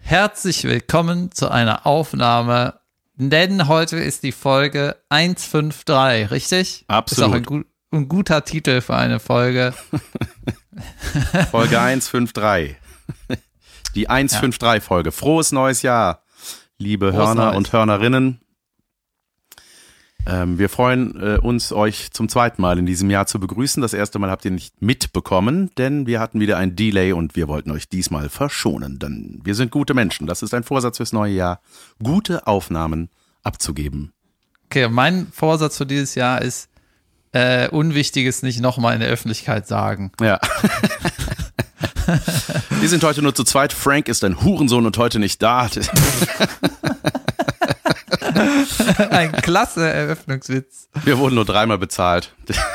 Herzlich willkommen zu einer Aufnahme, denn heute ist die Folge 153, richtig? Absolut. Ist auch ein guter Titel für eine Folge. Folge 153. Die 153-Folge. Frohes neues Jahr, liebe Hörner und Hörnerinnen. Wir freuen uns, euch zum zweiten Mal in diesem Jahr zu begrüßen. Das erste Mal habt ihr nicht mitbekommen, denn wir hatten wieder ein Delay und wir wollten euch diesmal verschonen. Denn wir sind gute Menschen. Das ist ein Vorsatz fürs neue Jahr, gute Aufnahmen abzugeben. Okay, mein Vorsatz für dieses Jahr ist, Unwichtiges nicht nochmal in der Öffentlichkeit sagen. Ja. Wir sind heute nur zu zweit. Frank ist ein Hurensohn und heute nicht da. Ein klasse Eröffnungswitz. Wir wurden nur 3-mal bezahlt.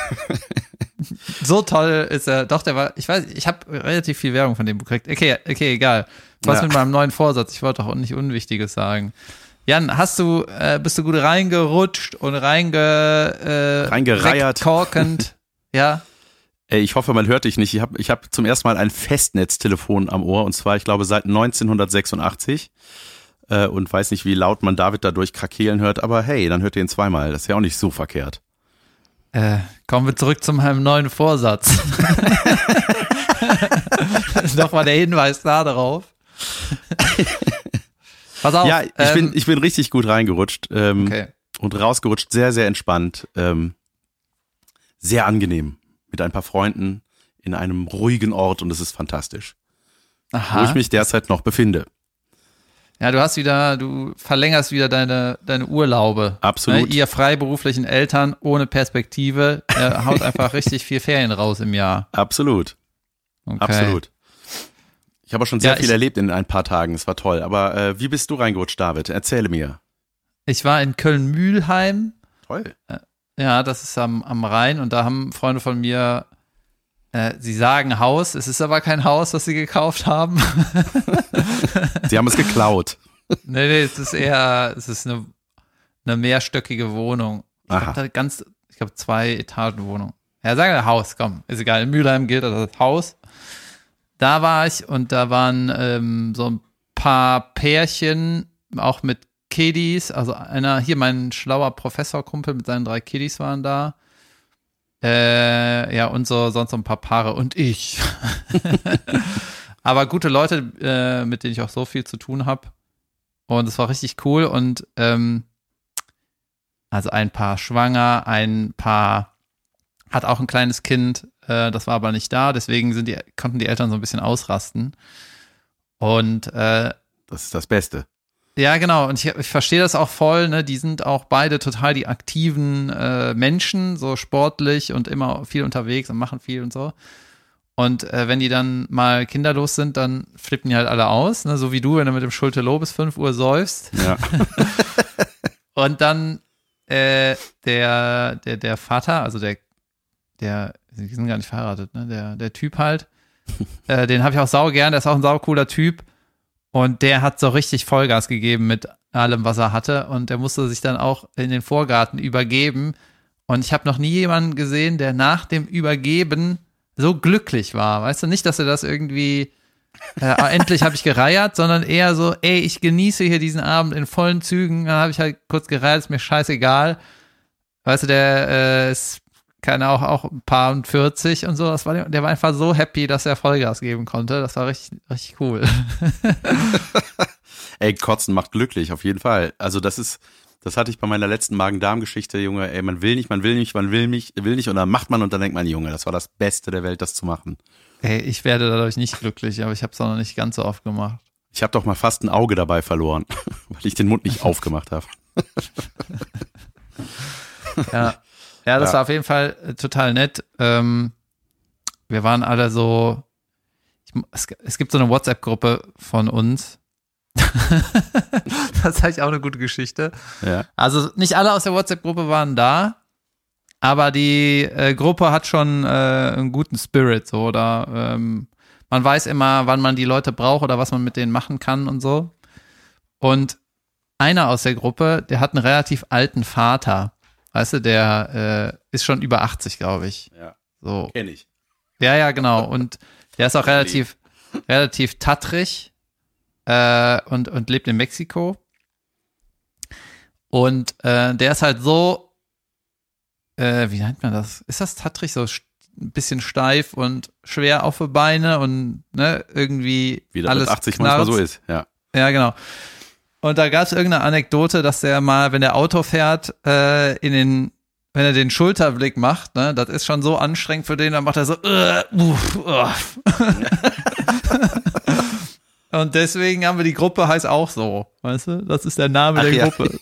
So toll ist er. Doch, der war, ich weiß, ich habe relativ viel Werbung von dem gekriegt. Okay, egal. Was mit meinem neuen Vorsatz? Ich wollte doch auch nicht Unwichtiges sagen. Jan, bist du gut reingerutscht und reingereiert? Korkend, ja. Ey, ich hoffe, man hört dich nicht. Ich hab zum ersten Mal ein Festnetztelefon am Ohr und zwar, ich glaube, seit 1986. Und weiß nicht, wie laut man David dadurch krakeelen hört, aber hey, dann hört ihr ihn zweimal. Das ist ja auch nicht so verkehrt. Kommen wir zurück zu meinem neuen Vorsatz. Nochmal der Hinweis darauf. Pass auf. Ja, ich bin richtig gut reingerutscht okay. Und rausgerutscht, sehr, sehr entspannt. Sehr angenehm. Mit ein paar Freunden in einem ruhigen Ort und es ist fantastisch. Aha. Wo ich mich derzeit noch befinde. Ja, du verlängerst wieder deine Urlaube. Absolut. Ne? Ihr freiberuflichen Eltern ohne Perspektive, haut einfach richtig viel Ferien raus im Jahr. Absolut. Okay. Absolut. Ich habe auch schon sehr viel erlebt in ein paar Tagen, es war toll. Aber wie bist du reingerutscht, David? Erzähle mir. Ich war in Köln-Mühlheim. Toll. Ja, das ist am Rhein und da haben Freunde von mir, sie sagen Haus, es ist aber kein Haus, das sie gekauft haben. Sie haben es geklaut. Nee, es ist eine mehrstöckige Wohnung. Ich glaube 2 Etagen Wohnung. Ja, sagen wir Haus, komm, ist egal. In Mülheim gilt das Haus. Da war ich und da waren so ein paar Pärchen, auch mit Kiddies. Also mein schlauer Professorkumpel mit seinen 3 Kiddies waren da. Und sonst so ein paar Paare und ich. Aber gute Leute, mit denen ich auch so viel zu tun habe. Und es war richtig cool. Und also ein Paar schwanger, ein Paar hat auch ein kleines Kind. Das war aber nicht da. Deswegen konnten die Eltern so ein bisschen ausrasten. Und das ist das Beste. Ja, genau. Und ich verstehe das auch voll, ne? Die sind auch beide total die aktiven Menschen, so sportlich und immer viel unterwegs und machen viel und so. Und wenn die dann mal kinderlos sind, dann flippen die halt alle aus, ne? So wie du, wenn du mit dem Schulte-Loh bis 5 Uhr säufst. Ja. Und dann der Vater, also die sind gar nicht verheiratet, ne? Der Typ halt, den habe ich auch saugern, der ist auch ein saucooler Typ. Und der hat so richtig Vollgas gegeben mit allem, was er hatte. Und der musste sich dann auch in den Vorgarten übergeben. Und ich habe noch nie jemanden gesehen, der nach dem Übergeben so glücklich war. Weißt du, nicht, dass er das irgendwie, endlich habe ich gereiert, sondern eher so, ey, ich genieße hier diesen Abend in vollen Zügen. Dann habe ich halt kurz gereiert, ist mir scheißegal. Weißt du, der ist auch ein paar und 40 und so. Der war einfach so happy, dass er Vollgas geben konnte. Das war richtig, richtig cool. Ey, Kotzen macht glücklich, auf jeden Fall. Also das hatte ich bei meiner letzten Magen-Darm-Geschichte, Junge. Ey, man will nicht und dann macht man und dann denkt man, Junge, das war das Beste der Welt, das zu machen. Ey, ich werde dadurch nicht glücklich, aber ich habe es auch noch nicht ganz so oft gemacht. Ich habe doch mal fast ein Auge dabei verloren, weil ich den Mund nicht aufgemacht habe. Ja, das war auf jeden Fall total nett. Wir waren alle so, es gibt so eine WhatsApp-Gruppe von uns. Das ist eigentlich auch eine gute Geschichte. Ja. Also nicht alle aus der WhatsApp-Gruppe waren da, aber die Gruppe hat schon einen guten Spirit, so, oder man weiß immer, wann man die Leute braucht oder was man mit denen machen kann und so. Und einer aus der Gruppe, der hat einen relativ alten Vater. Weißt du, der ist schon über 80, glaube ich. Ja, so. Kenn ich. Ja, genau. Und der ist auch relativ tattrig. und lebt in Mexiko. Und der ist halt so, wie nennt man das? Ist das tattrig, so ein bisschen steif und schwer auf die Beine und ne, irgendwie wie das alles mit 80 knarzt. manchmal so ist, ja. Ja, genau. Und da gab es irgendeine Anekdote, dass der mal, wenn der Auto fährt, wenn er den Schulterblick macht, ne, das ist schon so anstrengend für den, dann macht er so Und deswegen haben wir die Gruppe, heißt auch so, weißt du? Das ist der Name der Gruppe.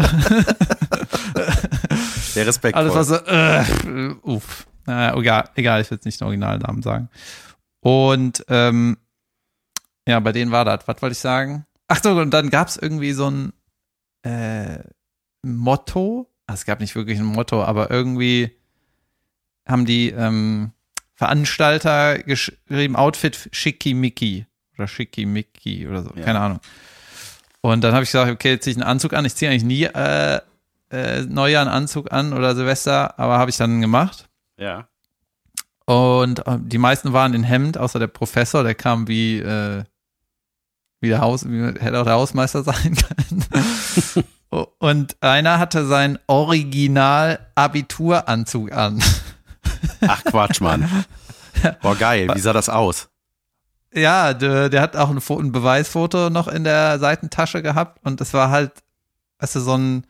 Der Respekt. Alles was so, Naja, egal, ich will jetzt nicht den Originalnamen sagen. Und ja, bei denen war das. Was wollte ich sagen? Ach so, und dann gab es irgendwie so ein Motto. Es gab nicht wirklich ein Motto, aber irgendwie haben die Veranstalter geschrieben, Outfit Schickimicki oder Schickimicki oder so, keine Ahnung. Und dann habe ich gesagt, okay, jetzt ziehe ich einen Anzug an. Ich ziehe eigentlich nie Neujahr einen Anzug an oder Silvester, aber habe ich dann gemacht. Ja. Und die meisten waren in Hemd, außer der Professor, der kam wie hätte auch der Hausmeister sein können. Und einer hatte seinen Original-Abituranzug an. Ach Quatsch, Mann. Boah, geil. Wie sah das aus? Ja, der hat auch ein Beweisfoto noch in der Seitentasche gehabt und das war halt, weißt du, so ein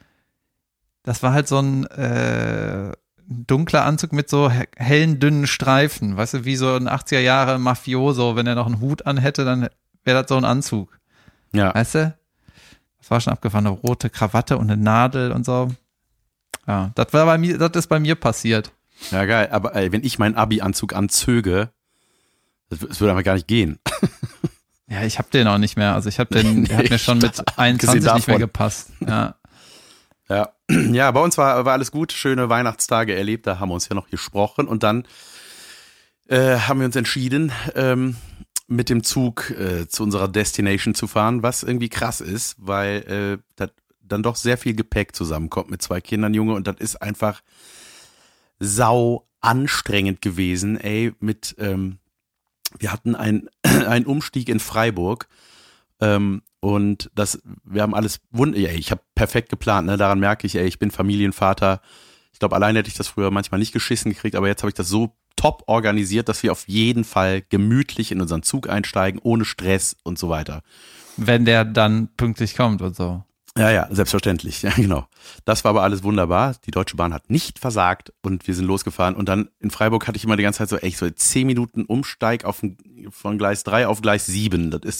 dunkler Anzug mit so hellen, dünnen Streifen, weißt du, wie so ein 80er Jahre Mafioso, wenn er noch einen Hut an hätte, dann wäre das so ein Anzug. Ja. Weißt du? Das war schon abgefahren, eine rote Krawatte und eine Nadel und so. Ja, das ist bei mir passiert. Ja, geil. Aber wenn ich meinen Abi-Anzug anzöge, das würde einfach gar nicht gehen. Ja, ich habe den auch nicht mehr. Also der hat mir schon mit 21 nicht mehr gepasst. Ja. Ja, bei uns war alles gut, schöne Weihnahtstage erlebt, da haben wir uns ja noch gesprochen und dann haben wir uns entschieden, mit dem Zug zu unserer Destination zu fahren, was irgendwie krass ist, weil da dann doch sehr viel Gepäck zusammenkommt mit 2 Kindern, Junge, und das ist einfach sau anstrengend gewesen, ey, wir hatten einen Umstieg in Freiburg, und wir haben alles ich habe perfekt geplant, ne? Daran merke ich, ich bin Familienvater. Ich glaube, alleine hätte ich das früher manchmal nicht geschissen gekriegt, aber jetzt habe ich das so top organisiert, dass wir auf jeden Fall gemütlich in unseren Zug einsteigen, ohne Stress und so weiter. Wenn der dann pünktlich kommt und so. Ja, selbstverständlich, ja, genau. Das war aber alles wunderbar. Die Deutsche Bahn hat nicht versagt und wir sind losgefahren. Und dann in Freiburg hatte ich immer die ganze Zeit so 10 Minuten Umsteig von Gleis 3 auf Gleis 7. Das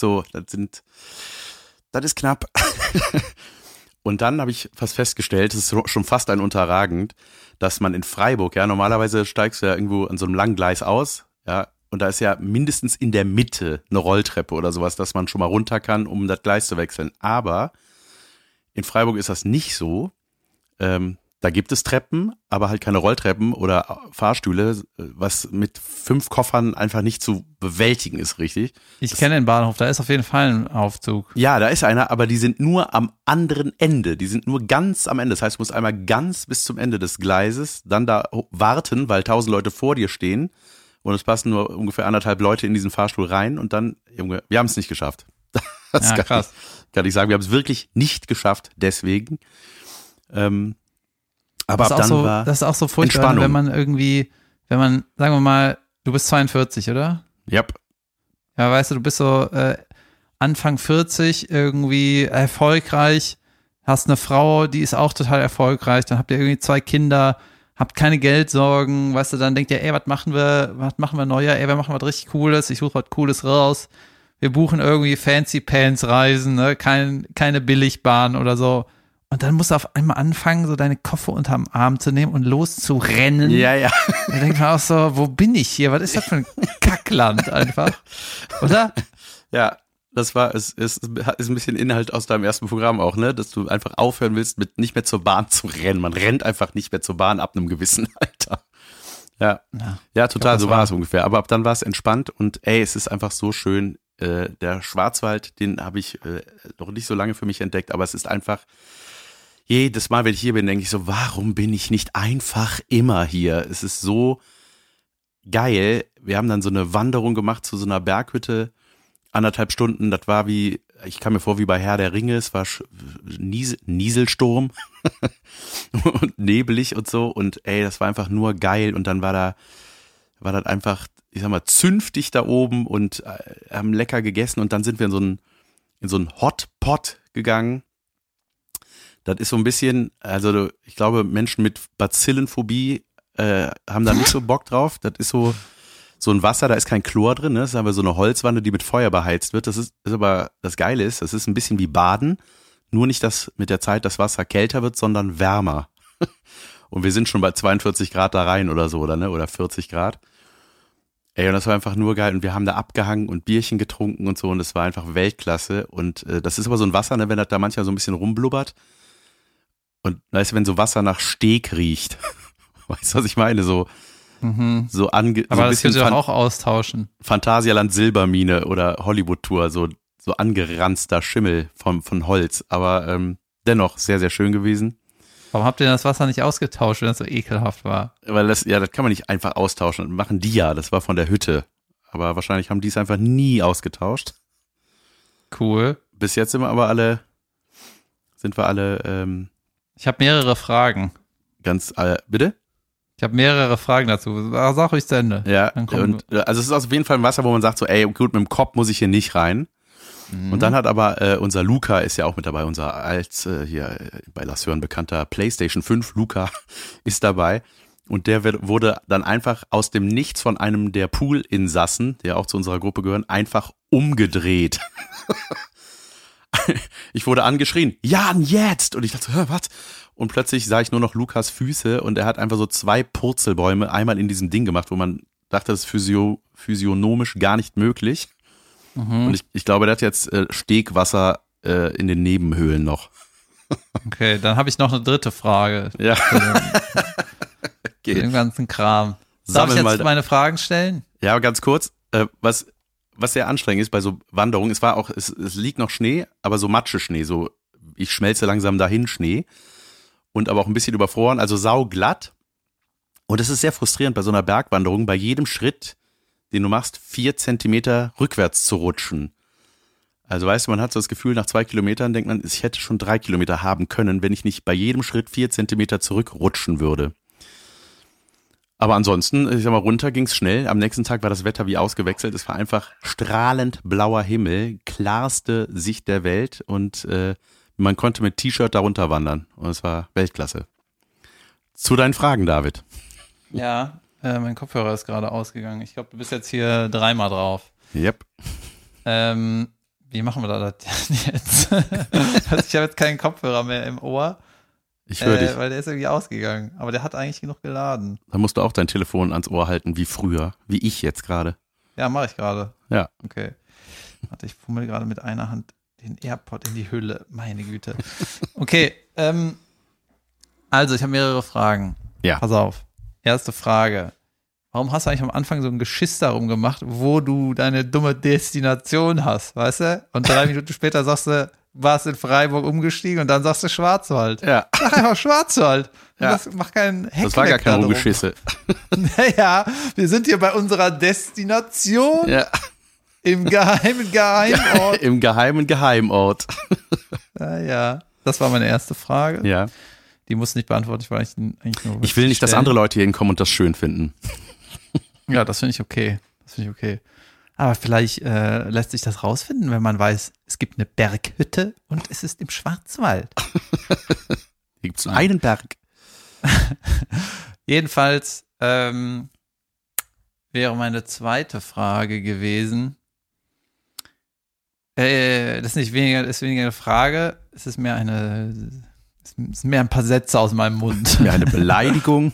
ist knapp. Und dann habe ich fast festgestellt, das ist schon fast ein Unterragend, dass man in Freiburg, ja, normalerweise steigst du ja irgendwo an so einem langen Gleis aus, ja, und da ist ja mindestens in der Mitte eine Rolltreppe oder sowas, dass man schon mal runter kann, um das Gleis zu wechseln. Aber in Freiburg ist das nicht so. Da gibt es Treppen, aber halt keine Rolltreppen oder Fahrstühle, was mit 5 Koffern einfach nicht zu bewältigen ist, richtig? Ich kenne den Bahnhof, da ist auf jeden Fall ein Aufzug. Ja, da ist einer, aber die sind nur am anderen Ende. Die sind nur ganz am Ende. Das heißt, du musst einmal ganz bis zum Ende des Gleises dann da warten, weil 1000 Leute vor dir stehen und es passen nur ungefähr 1,5 Leute in diesen Fahrstuhl rein und dann, Junge, wir haben es nicht geschafft. Das krass. Kann ich sagen, wir haben es wirklich nicht geschafft, deswegen. Aber ab dann war das ist auch so furchtbar, wenn man, sagen wir mal, du bist 42, oder? Yep. Ja, weißt du, du bist so Anfang 40, irgendwie erfolgreich, hast eine Frau, die ist auch total erfolgreich, dann habt ihr irgendwie 2 Kinder, habt keine Geldsorgen, weißt du, dann denkt ihr, was machen wir Neujahr, wir machen was richtig Cooles, ich suche was Cooles raus, wir buchen irgendwie Fancy-Pants-Reisen, ne? Keine Billigbahn oder so. Und dann musst du auf einmal anfangen, so deine Koffer unterm Arm zu nehmen und loszurennen. Ja. Da denkt man auch so, wo bin ich hier? Was ist das für ein Kackland einfach? Oder? Ja, es ist ein bisschen Inhalt aus deinem ersten Programm auch, ne? Dass du einfach aufhören willst, mit nicht mehr zur Bahn zu rennen. Man rennt einfach nicht mehr zur Bahn ab einem gewissen Alter. Ja, total, so war es ungefähr. Aber ab dann war es entspannt und es ist einfach so schön. Der Schwarzwald, den habe ich noch nicht so lange für mich entdeckt, aber es ist einfach, jedes Mal, wenn ich hier bin, denke ich so, warum bin ich nicht einfach immer hier? Es ist so geil. Wir haben dann so eine Wanderung gemacht zu so einer Berghütte, 1,5 Stunden, das war wie, ich kam mir vor wie bei Herr der Ringe, es war Nieselsturm und nebelig und so und ey, das war einfach nur geil und dann war das einfach, ich sag mal, zünftig da oben und haben lecker gegessen und dann sind wir in so einen Hotpot gegangen. Das ist so ein bisschen, also ich glaube, Menschen mit Bazillenphobie haben da nicht so Bock drauf. Das ist so ein Wasser, da ist kein Chlor drin, ne? Das ist aber so eine Holzwanne, die mit Feuer beheizt wird. Das ist aber, das Geile ist, das ist ein bisschen wie Baden, nur nicht, dass mit der Zeit das Wasser kälter wird, sondern wärmer. Und wir sind schon bei 42 Grad da rein oder so, oder 40 Grad. Ey, und das war einfach nur geil. Und wir haben da abgehangen und Bierchen getrunken und so und es war einfach Weltklasse. Und das ist aber so ein Wasser, ne, wenn das da manchmal so ein bisschen rumblubbert. Und weißt du, wenn so Wasser nach Steg riecht. Weißt du, was ich meine? So Aber so ein das bisschen könnt ihr doch auch austauschen. Phantasialand Silbermine oder Hollywood-Tour, so angeranzter Schimmel von Holz. Aber dennoch sehr, sehr schön gewesen. Warum habt ihr das Wasser nicht ausgetauscht, wenn das so ekelhaft war? Weil das kann man nicht einfach austauschen. Das machen die ja, das war von der Hütte. Aber wahrscheinlich haben die es einfach nie ausgetauscht. Cool. Bis jetzt sind wir alle Ich habe mehrere Fragen. bitte? Ich habe mehrere Fragen dazu. Sag ruhig zu Ende. Ja, Dann kommen und also es ist auf jeden Fall ein Wasser, wo man sagt so, ey, gut, mit dem Kopf muss ich hier nicht rein. Und dann hat aber unser Luca ist ja auch mit dabei, unser als hier bei Las Hören bekannter PlayStation 5 Luca ist dabei. Und der wurde dann einfach aus dem Nichts von einem der Pool-Insassen, der auch zu unserer Gruppe gehören, einfach umgedreht. Ich wurde angeschrien, Jan, jetzt! Und ich dachte, hör, was? Und plötzlich sah ich nur noch Lukas Füße und er hat einfach so 2 Purzelbäume einmal in diesem Ding gemacht, wo man dachte, das ist physiognomisch gar nicht möglich. Und ich glaube, der hat jetzt Stegwasser in den Nebenhöhlen noch. Okay, dann habe ich noch eine dritte Frage. Ja. Zu dem ganzen Kram. Darf ich jetzt meine Fragen stellen? Ja, ganz kurz. Was sehr anstrengend ist bei so Wanderungen, es liegt noch Schnee, aber so Matscheschnee, so ich schmelze langsam dahin Schnee und aber auch ein bisschen überfroren, also sauglatt. Und es ist sehr frustrierend bei so einer Bergwanderung, bei jedem Schritt, den du machst, 4 Zentimeter rückwärts zu rutschen. Also weißt du, man hat so das Gefühl, nach 2 Kilometern denkt man, ich hätte schon 3 Kilometer haben können, wenn ich nicht bei jedem Schritt 4 Zentimeter zurückrutschen würde. Aber ansonsten, ich sag mal, runter ging's schnell. Am nächsten Tag war das Wetter wie ausgewechselt. Es war einfach strahlend blauer Himmel, klarste Sicht der Welt und man konnte mit T-Shirt darunter wandern. Und es war Weltklasse. Zu deinen Fragen, David. Ja, mein Kopfhörer ist gerade ausgegangen. Ich glaube, du bist jetzt hier 3-mal drauf. Yep. Wie machen wir das jetzt? Also ich habe jetzt keinen Kopfhörer mehr im Ohr. Ich höre dich. Weil der ist irgendwie ausgegangen. Aber der hat eigentlich genug geladen. Da musst du auch dein Telefon ans Ohr halten, wie früher. Wie ich jetzt gerade. Ja, mache ich gerade. Ja. Okay. Warte, ich fummel gerade mit einer Hand den AirPod in die Hülle. Meine Güte. Okay, also ich habe mehrere Fragen. Ja. Pass auf. Erste Frage. Warum hast du eigentlich am Anfang so ein Geschiss darum gemacht, wo du deine dumme Destination hast, weißt du? Und 3 Minuten später sagst du, warst in Freiburg umgestiegen und dann sagst du Schwarzwald. Ja. Sag einfach Schwarzwald. Und Ja. Das macht keinen Heck. Das war gar kein Rumgeschisse. Naja, wir sind hier bei unserer Destination Ja. im Geheimort. Im geheimen Geheimort. Ja, das war meine erste Frage. Ja. Die muss nicht beantwortet, weil ich eigentlich nur. Ich will nicht, dass andere Leute hier hinkommen und das schön finden. Ja, das finde ich okay. Aber vielleicht lässt sich das rausfinden, wenn man weiß, es gibt eine Berghütte und es ist im Schwarzwald. Hier gibt es nur einen Berg. Jedenfalls wäre meine zweite Frage gewesen. Das ist weniger eine Frage, es ist mehr ein paar Sätze aus meinem Mund. Mir eine Beleidigung.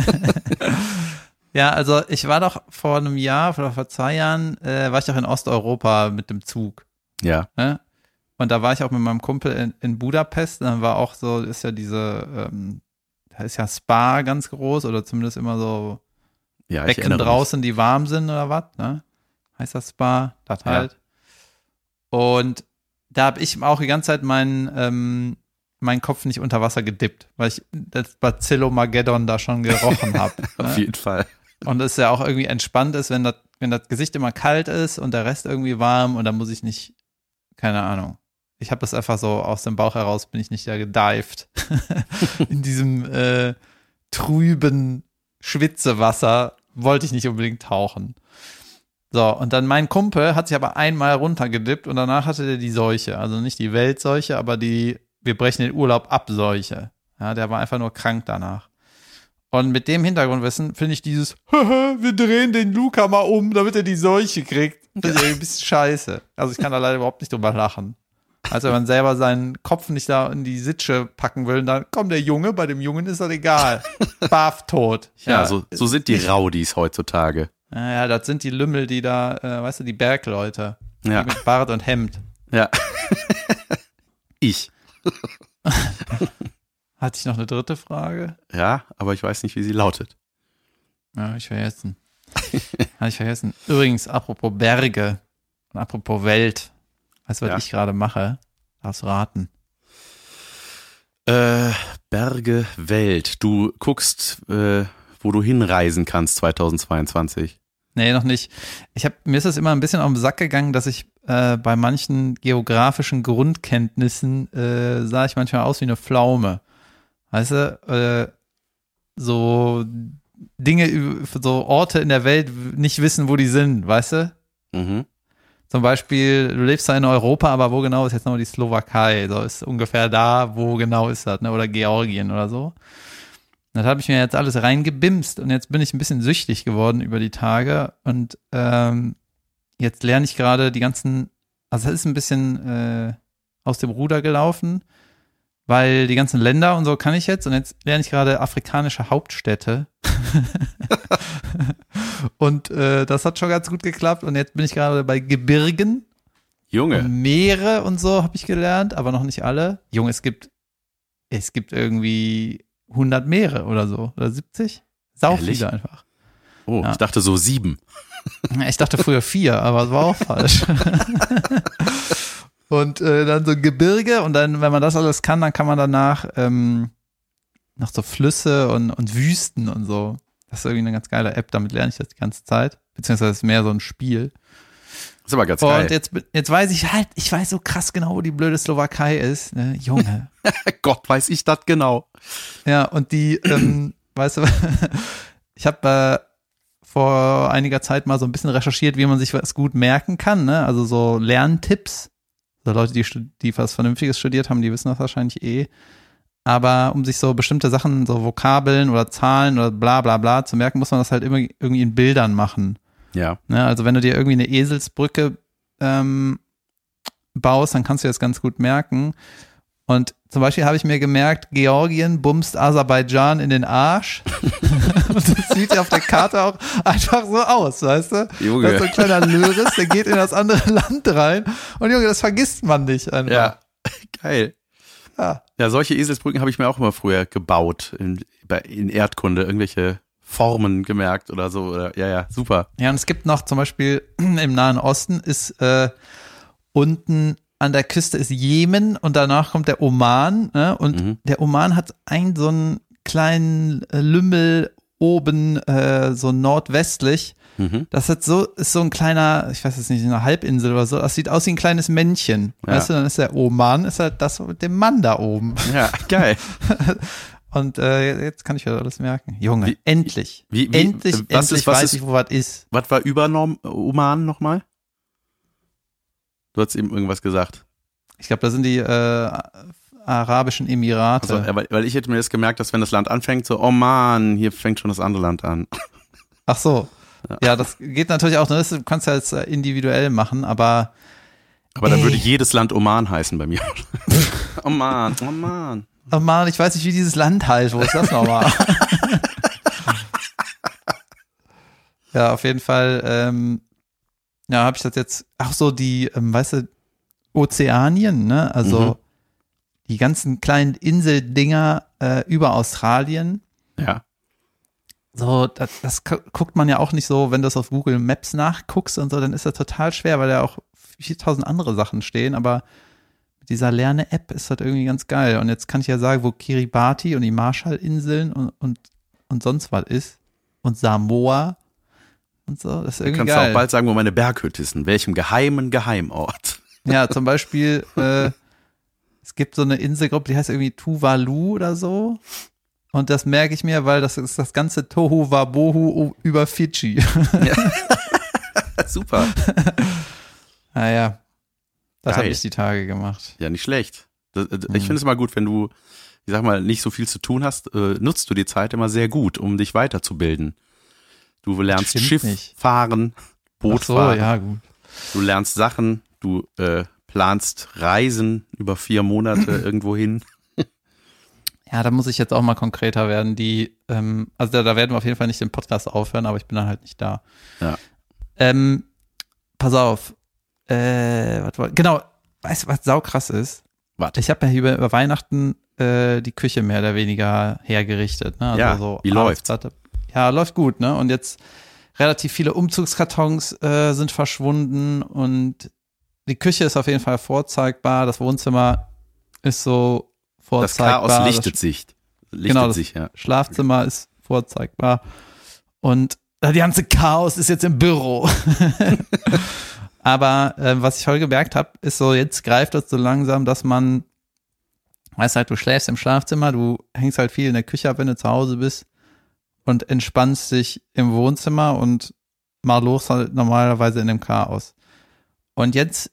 Ja, also ich war doch vor einem Jahr oder vor 2 Jahren, war ich doch in Osteuropa mit dem Zug. Ja. Ne? Und da war ich auch mit meinem Kumpel in Budapest. Und dann war auch so, ist ja da ist ja Spa ganz groß oder zumindest immer so Ja, ich Becken draußen, die warm sind oder was, ne? Heißt das Spa? Das halt. Und da habe ich auch die ganze Zeit meinen Kopf nicht unter Wasser gedippt, weil ich das Bacillomageddon da schon gerochen habe. Auf jeden Fall. Und es ja auch irgendwie entspannt ist, wenn das Gesicht immer kalt ist und der Rest irgendwie warm und dann muss ich nicht keine Ahnung. Ich habe das einfach so aus dem Bauch heraus, bin ich nicht da gedived. In diesem trüben Schwitzewasser wollte ich nicht unbedingt tauchen. So, und dann mein Kumpel hat sich aber einmal runtergedippt und danach hatte der die Seuche. Also nicht die Weltseuche, aber die wir brechen den Urlaub ab Seuche. Ja, der war einfach nur krank danach. Und mit dem Hintergrundwissen finde ich dieses wir drehen den Luca mal um, damit er die Seuche kriegt. Das ist ein bisschen scheiße. Also ich kann da leider überhaupt nicht drüber lachen. Also wenn man selber seinen Kopf nicht da in die Sitsche packen will, dann kommt der Junge, bei dem Jungen ist das egal. Baff tot. Ja, so sind die Rowdies heutzutage. Ja, das sind die Lümmel, die da, weißt du, die Bergleute. Ja. Die mit Bart und Hemd. Ja. Ich. Hatte ich noch eine dritte Frage? Ja, aber ich weiß nicht, wie sie lautet. Ja, ich vergessen. Übrigens, apropos Berge und apropos Welt. Weißt du, was ich gerade mache? Darfst raten. Berge, Welt. Du guckst, wo du hinreisen kannst 2022. Nee, noch nicht. Mir ist das immer ein bisschen auf den Sack gegangen, dass ich bei manchen geografischen Grundkenntnissen sah ich manchmal aus wie eine Pflaume. Weißt du, so Dinge, so Orte in der Welt nicht wissen, wo die sind, weißt du? Mhm. Zum Beispiel, du lebst da in Europa, aber wo genau ist jetzt nochmal die Slowakei? So ist ungefähr da, wo genau ist das, ne? Oder Georgien oder so. Das habe ich mir jetzt alles reingebimst und jetzt bin ich ein bisschen süchtig geworden über die Tage und jetzt lerne ich gerade die ganzen, also es ist ein bisschen aus dem Ruder gelaufen, weil die ganzen Länder und so kann ich jetzt und jetzt lerne ich gerade afrikanische Hauptstädte und das hat schon ganz gut geklappt und jetzt bin ich gerade bei Gebirgen. Junge. Und Meere und so habe ich gelernt, aber noch nicht alle. Junge, es gibt irgendwie 100 Meere oder so, oder 70? Sau viele einfach. Oh, ja. Ich dachte so 7. Ich dachte früher 4, aber es war auch falsch. Und dann so Gebirge und dann, wenn man das alles kann, dann kann man danach noch so Flüsse und Wüsten und so. Das ist irgendwie eine ganz geile App, damit lerne ich das die ganze Zeit. Beziehungsweise ist mehr so ein Spiel. Das ist aber ganz geil. Und jetzt weiß ich halt, ich weiß so krass genau, wo die blöde Slowakei ist. Ne? Junge. Gott, weiß ich das genau. Ja, und die, weißt du, ich habe vor einiger Zeit mal so ein bisschen recherchiert, wie man sich was gut merken kann, ne? Also so Lerntipps. So Leute, die was Vernünftiges studiert haben, die wissen das wahrscheinlich eh. Aber um sich so bestimmte Sachen, so Vokabeln oder Zahlen oder bla bla bla zu merken, muss man das halt immer irgendwie in Bildern machen. Ja. Ne? Also wenn du dir irgendwie eine Eselsbrücke baust, dann kannst du das ganz gut merken. Und zum Beispiel habe ich mir gemerkt, Georgien bumst Aserbaidschan in den Arsch. Und das sieht ja auf der Karte auch einfach so aus, weißt du? Junge. Das ist so ein kleiner Löris, der geht in das andere Land rein. Und Junge, das vergisst man nicht einfach. Ja, geil. Ja, Ja, solche Eselsbrücken habe ich mir auch immer früher gebaut in Erdkunde, irgendwelche Formen gemerkt oder so. Oder, ja, super. Ja, und es gibt noch zum Beispiel im Nahen Osten ist unten an der Küste ist Jemen und danach kommt der Oman, ne? Und der Oman hat so einen kleinen Lümmel oben, so nordwestlich. Das ist so ein kleiner, ich weiß jetzt nicht, eine Halbinsel oder so. Das sieht aus wie ein kleines Männchen. Ja. Weißt du, dann ist der Oman, ist halt das mit dem Mann da oben. Ja, geil. Und jetzt kann ich mir alles merken. Junge, endlich. Endlich weiß ich, wo was ist. Was war über Oman nochmal? Du hast eben irgendwas gesagt. Ich glaube, das sind die Arabischen Emirate. Also, weil ich hätte mir das gemerkt, dass wenn das Land anfängt, so, oh Mann, hier fängt schon das andere Land an. Ach so. Ja, das geht natürlich auch. Du kannst ja jetzt individuell machen, aber dann würde jedes Land Oman heißen bei mir. Oman. Oh Mann, ich weiß nicht, wie dieses Land heißt. Wo ist das nochmal? Ja, auf jeden Fall habe ich das jetzt, auch so die, weißt du, Ozeanien, ne? Also die ganzen kleinen Inseldinger über Australien. Ja. So, das guckt man ja auch nicht so, wenn du das auf Google Maps nachguckst und so, dann ist das total schwer, weil da auch 4000 andere Sachen stehen, aber mit dieser Lerne-App ist das irgendwie ganz geil. Und jetzt kann ich ja sagen, wo Kiribati und die Marshallinseln und sonst was ist und Samoa und so, das ist irgendwie geil. Du kannst auch bald sagen, wo meine Berghütte ist, in welchem geheimen Geheimort. Ja, zum Beispiel, es gibt so eine Inselgruppe, die heißt irgendwie Tuvalu oder so. Und das merke ich mir, weil das ist das ganze Tohu Wabohu über Fidschi. Ja. Super. Naja, das Geil. habe ich die Tage gemacht. Ja, nicht schlecht. Ich finde es immer gut, wenn du, ich sag mal, nicht so viel zu tun hast, nutzt du die Zeit immer sehr gut, um dich weiterzubilden. Du lernst Stimmt Schiff nicht. fahren, Boot Ach so, fahren, ja, gut. du lernst Sachen, du planst Reisen über 4 Monate irgendwo hin. Ja, da muss ich jetzt auch mal konkreter werden. Also da werden wir auf jeden Fall nicht den Podcast aufhören, aber ich bin dann halt nicht da. Ja. Pass auf. Genau, weißt du, was saukrass ist? Was? Ich habe ja hier über Weihnachten die Küche mehr oder weniger hergerichtet. Ne? Also Ja, so wie läuft's? Ja, läuft gut, ne? Und jetzt relativ viele Umzugskartons sind verschwunden und die Küche ist auf jeden Fall vorzeigbar. Das Wohnzimmer ist so Das vorzeigbar. Chaos lichtet sich. das Ja. Schlafzimmer ist vorzeigbar und das ganze Chaos ist jetzt im Büro. Aber was ich heute gemerkt habe, ist so, jetzt greift das so langsam, dass man, weißt halt, du schläfst im Schlafzimmer, du hängst halt viel in der Küche ab, wenn du zu Hause bist und entspannst dich im Wohnzimmer und mal los halt normalerweise in dem Chaos. Und jetzt,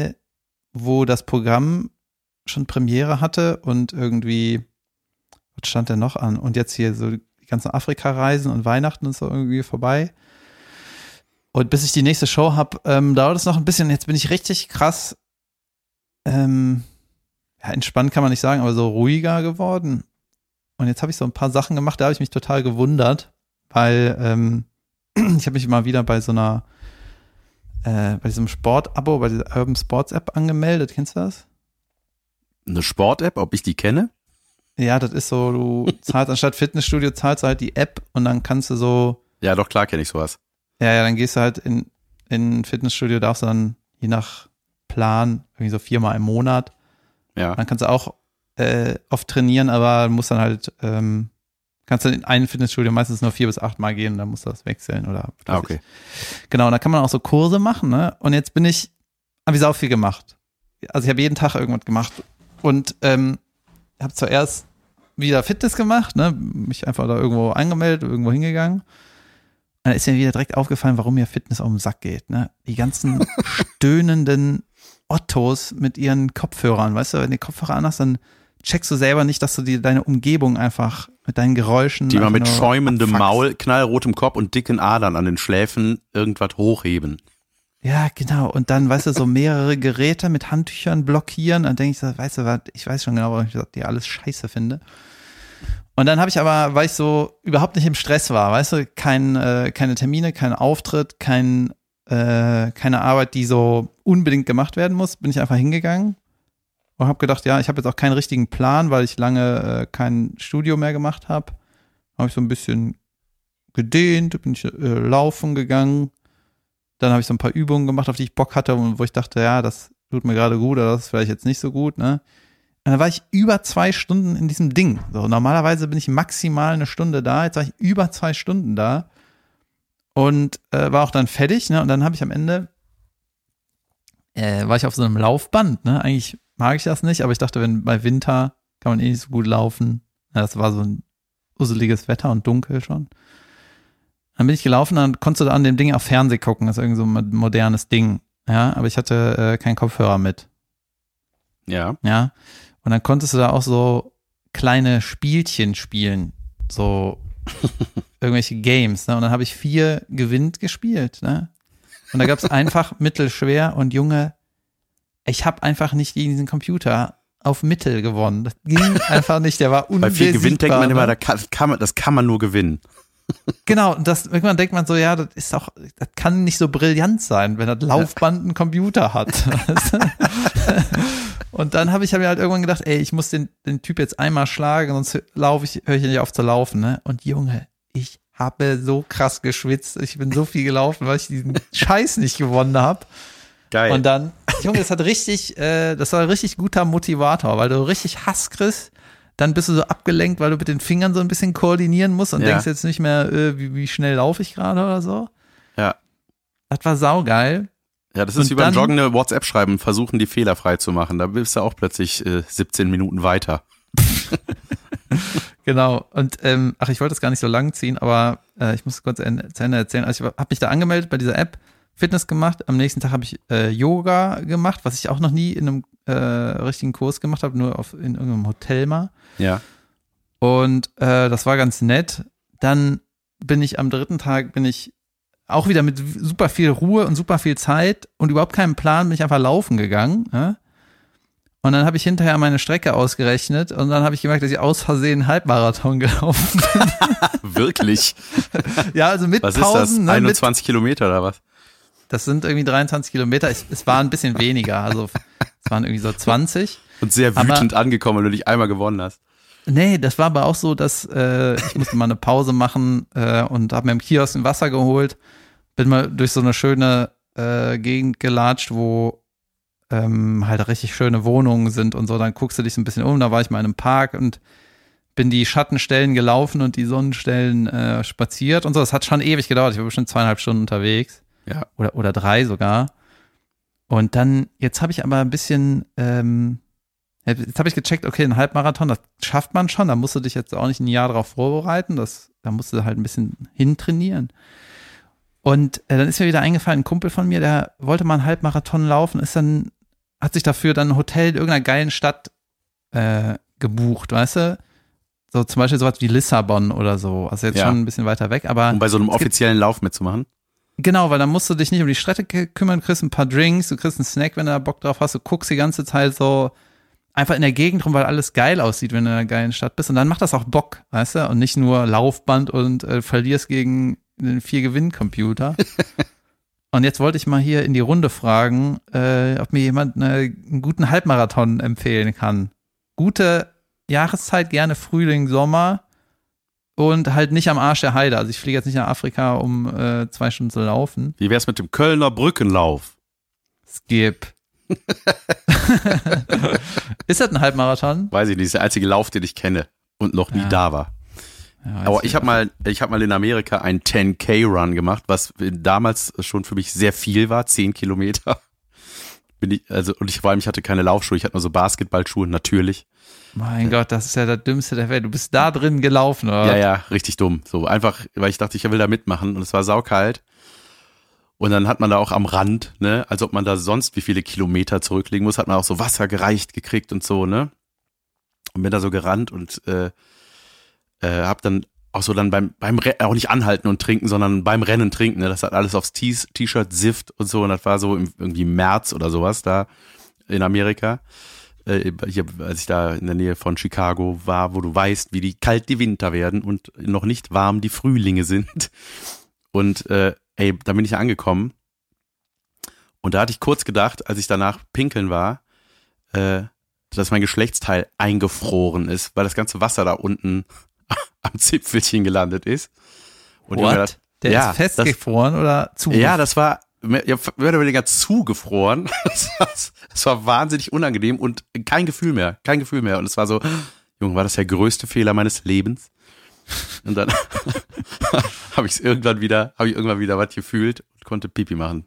wo das Programm schon Premiere hatte und irgendwie, was stand denn noch an? Und jetzt hier so die ganzen Afrika-Reisen und Weihnachten ist so irgendwie vorbei. Und bis ich die nächste Show habe, dauert es noch ein bisschen. Jetzt bin ich richtig krass, ja, entspannt kann man nicht sagen, aber so ruhiger geworden. Und jetzt habe ich so ein paar Sachen gemacht, da habe ich mich total gewundert, weil ich habe mich mal wieder bei so einer, bei diesem Sport-Abo, bei dieser Urban Sports App angemeldet. Kennst du das? Eine Sport-App, ob ich die kenne? Ja, das ist so, du zahlst anstatt Fitnessstudio, zahlst du halt die App und dann kannst du so. Ja, doch, klar kenne ich sowas. Ja, dann gehst du halt in ein Fitnessstudio, darfst du dann je nach Plan irgendwie so 4-mal im Monat. Ja. Dann kannst du auch oft trainieren, aber musst dann halt, kannst du in ein Fitnessstudio meistens nur 4 bis 8 Mal gehen und dann musst du das wechseln oder. Okay. Genau, und da kann man auch so Kurse machen, ne? Und jetzt habe ich sau viel gemacht. Also ich habe jeden Tag irgendwas gemacht und habe zuerst wieder Fitness gemacht, ne? Mich einfach da irgendwo angemeldet, irgendwo hingegangen. Und dann ist mir wieder direkt aufgefallen, warum mir Fitness auf den Sack geht, ne? Die ganzen stöhnenden Ottos mit ihren Kopfhörern, weißt du, wenn du die Kopfhörer anhast, dann checkst du selber nicht, dass du deine Umgebung einfach mit deinen Geräuschen. Die mal mit nur schäumendem abfuckst. Maul, knallrotem Kopf und dicken Adern an den Schläfen irgendwas hochheben. Ja, genau. Und dann, weißt du, so mehrere Geräte mit Handtüchern blockieren. Dann denke ich so, weißt du was, ich weiß schon genau, warum ich die alles scheiße finde. Und dann habe ich aber, weil ich so überhaupt nicht im Stress war, weißt du, keine Termine, kein Auftritt, keine Arbeit, die so unbedingt gemacht werden muss, bin ich einfach hingegangen und habe gedacht, ja, ich habe jetzt auch keinen richtigen Plan, weil ich lange kein Studio mehr gemacht habe. Habe ich so ein bisschen gedehnt, bin ich laufen gegangen. Dann habe ich so ein paar Übungen gemacht, auf die ich Bock hatte und wo ich dachte, ja, das tut mir gerade gut oder das ist vielleicht jetzt nicht so gut, ne? Und dann war ich über 2 Stunden in diesem Ding. So, normalerweise bin ich maximal 1 Stunde da, jetzt war ich über 2 Stunden da und war auch dann fertig, ne? Und dann habe ich am Ende, war ich auf so einem Laufband, ne? Eigentlich mag ich das nicht, aber ich dachte, wenn bei Winter kann man eh nicht so gut laufen. Ja, das war so ein useliges Wetter und dunkel schon. Dann bin ich gelaufen, dann konntest du da an dem Ding auch Fernsehen gucken, das ist irgend so ein modernes Ding. Ja, aber ich hatte keinen Kopfhörer mit. Ja. Ja. Und dann konntest du da auch so kleine Spielchen spielen, so irgendwelche Games, ne? Und dann habe ich 4 gewinnt gespielt, ne? Und da gab es einfach mittelschwer und Junge, ich habe einfach nicht gegen diesen Computer auf Mittel gewonnen. Das ging einfach nicht, der war unbesiegbar. Bei viel Gewinn denkt man immer, ne? das kann man nur gewinnen. Genau, und irgendwann denkt man so, ja, das kann nicht so brillant sein, wenn das Laufband einen Computer hat. Und dann habe ich mir halt irgendwann gedacht, ey, ich muss den Typ jetzt einmal schlagen, sonst höre ich nicht auf zu laufen, ne? Und Junge, ich habe so krass geschwitzt, ich bin so viel gelaufen, weil ich diesen Scheiß nicht gewonnen habe. Geil. Und dann, Junge, das war ein richtig guter Motivator, weil du richtig Hass kriegst. Dann bist du so abgelenkt, weil du mit den Fingern so ein bisschen koordinieren musst und denkst jetzt nicht mehr, wie schnell laufe ich gerade oder so. Ja. Das war saugeil. Ja, das ist wie beim Joggen eine WhatsApp schreiben, versuchen die Fehler frei zu machen. Da bist du auch plötzlich 17 Minuten weiter. Genau. Und ich wollte das gar nicht so lang ziehen, aber ich muss kurz zu Ende erzählen. Also ich habe mich da angemeldet bei dieser App, Fitness gemacht. Am nächsten Tag habe ich Yoga gemacht, was ich auch noch nie in einem richtigen Kurs gemacht habe, nur in irgendeinem Hotel mal. Ja. Und das war ganz nett. Dann bin ich am dritten Tag auch wieder mit super viel Ruhe und super viel Zeit und überhaupt keinem Plan, bin ich einfach laufen gegangen. Ja? Und dann habe ich hinterher meine Strecke ausgerechnet und dann habe ich gemerkt, dass ich aus Versehen einen Halbmarathon gelaufen bin. Wirklich? Ja, also mit was Pausen. Was ist das? 21 Kilometer oder was? Das sind irgendwie 23 Kilometer. Es war ein bisschen weniger, also es waren irgendwie so 20. Und sehr wütend angekommen, weil du dich einmal gewonnen hast. Nee, das war aber auch so, dass ich musste mal eine Pause machen und habe mir im Kiosk ein Wasser geholt, bin mal durch so eine schöne Gegend gelatscht, wo halt richtig schöne Wohnungen sind und so, dann guckst du dich so ein bisschen um, da war ich mal in einem Park und bin die Schattenstellen gelaufen und die Sonnenstellen spaziert und so, das hat schon ewig gedauert, ich war bestimmt 2,5 Stunden unterwegs. Ja. Oder 3 sogar. Und dann, jetzt habe ich aber ein bisschen jetzt habe ich gecheckt, okay, ein Halbmarathon, das schafft man schon, da musst du dich jetzt auch nicht ein Jahr drauf vorbereiten, da musst du halt ein bisschen hintrainieren. Und dann ist mir wieder eingefallen, ein Kumpel von mir, der wollte mal einen Halbmarathon laufen, hat sich dafür dann ein Hotel in irgendeiner geilen Stadt gebucht, weißt du? So zum Beispiel sowas wie Lissabon oder so, also jetzt schon ein bisschen weiter weg, aber. Um bei so einem offiziellen Lauf mitzumachen? Genau, weil dann musst du dich nicht um die Strecke kümmern, du kriegst ein paar Drinks, du kriegst einen Snack, wenn du da Bock drauf hast, du guckst die ganze Zeit so einfach in der Gegend rum, weil alles geil aussieht, wenn du in einer geilen Stadt bist. Und dann macht das auch Bock, weißt du? Und nicht nur Laufband und verlierst gegen den 4-Gewinn-Computer. Und jetzt wollte ich mal hier in die Runde fragen, ob mir jemand einen guten Halbmarathon empfehlen kann. Gute Jahreszeit, gerne Frühling, Sommer und halt nicht am Arsch der Heide. Also ich fliege jetzt nicht nach Afrika, um 2 Stunden zu laufen. Wie wär's mit dem Kölner Brückenlauf? Skip. Ist das ein Halbmarathon? Weiß ich nicht, das ist der einzige Lauf, den ich kenne und noch nie da war. Ja, aber ich habe mal in Amerika einen 10K-Run gemacht, was damals schon für mich sehr viel war, 10 Kilometer. Vor allem, ich hatte keine Laufschuhe, ich hatte nur so Basketballschuhe, natürlich. Mein Gott, das ist ja das Dümmste der Welt. Du bist da drin gelaufen, oder? Ja, richtig dumm. So einfach, weil ich dachte, ich will da mitmachen und es war saukalt. Und dann hat man da auch am Rand, ne, als ob man da sonst wie viele Kilometer zurücklegen muss, hat man auch so Wasser gereicht gekriegt und so, ne. Und bin da so gerannt und hab dann auch so dann beim Rennen, auch nicht anhalten und trinken, sondern beim Rennen trinken, ne. Das hat alles aufs T-Shirt sifft und so. Und das war so irgendwie März oder sowas da in Amerika. Als ich da in der Nähe von Chicago war, wo du weißt, wie kalt die Winter werden und noch nicht warm die Frühlinge sind. Und da bin ich angekommen und da hatte ich kurz gedacht, als ich danach pinkeln war, dass mein Geschlechtsteil eingefroren ist, weil das ganze Wasser da unten am Zipfelchen gelandet ist. Und What? Der ist festgefroren oder zugefroren? Ja, das war mehr oder weniger zugefroren. Das war wahnsinnig unangenehm und kein Gefühl mehr. Und es war so, Junge, war das der größte Fehler meines Lebens? Und dann habe ich irgendwann wieder was gefühlt und konnte Pipi machen.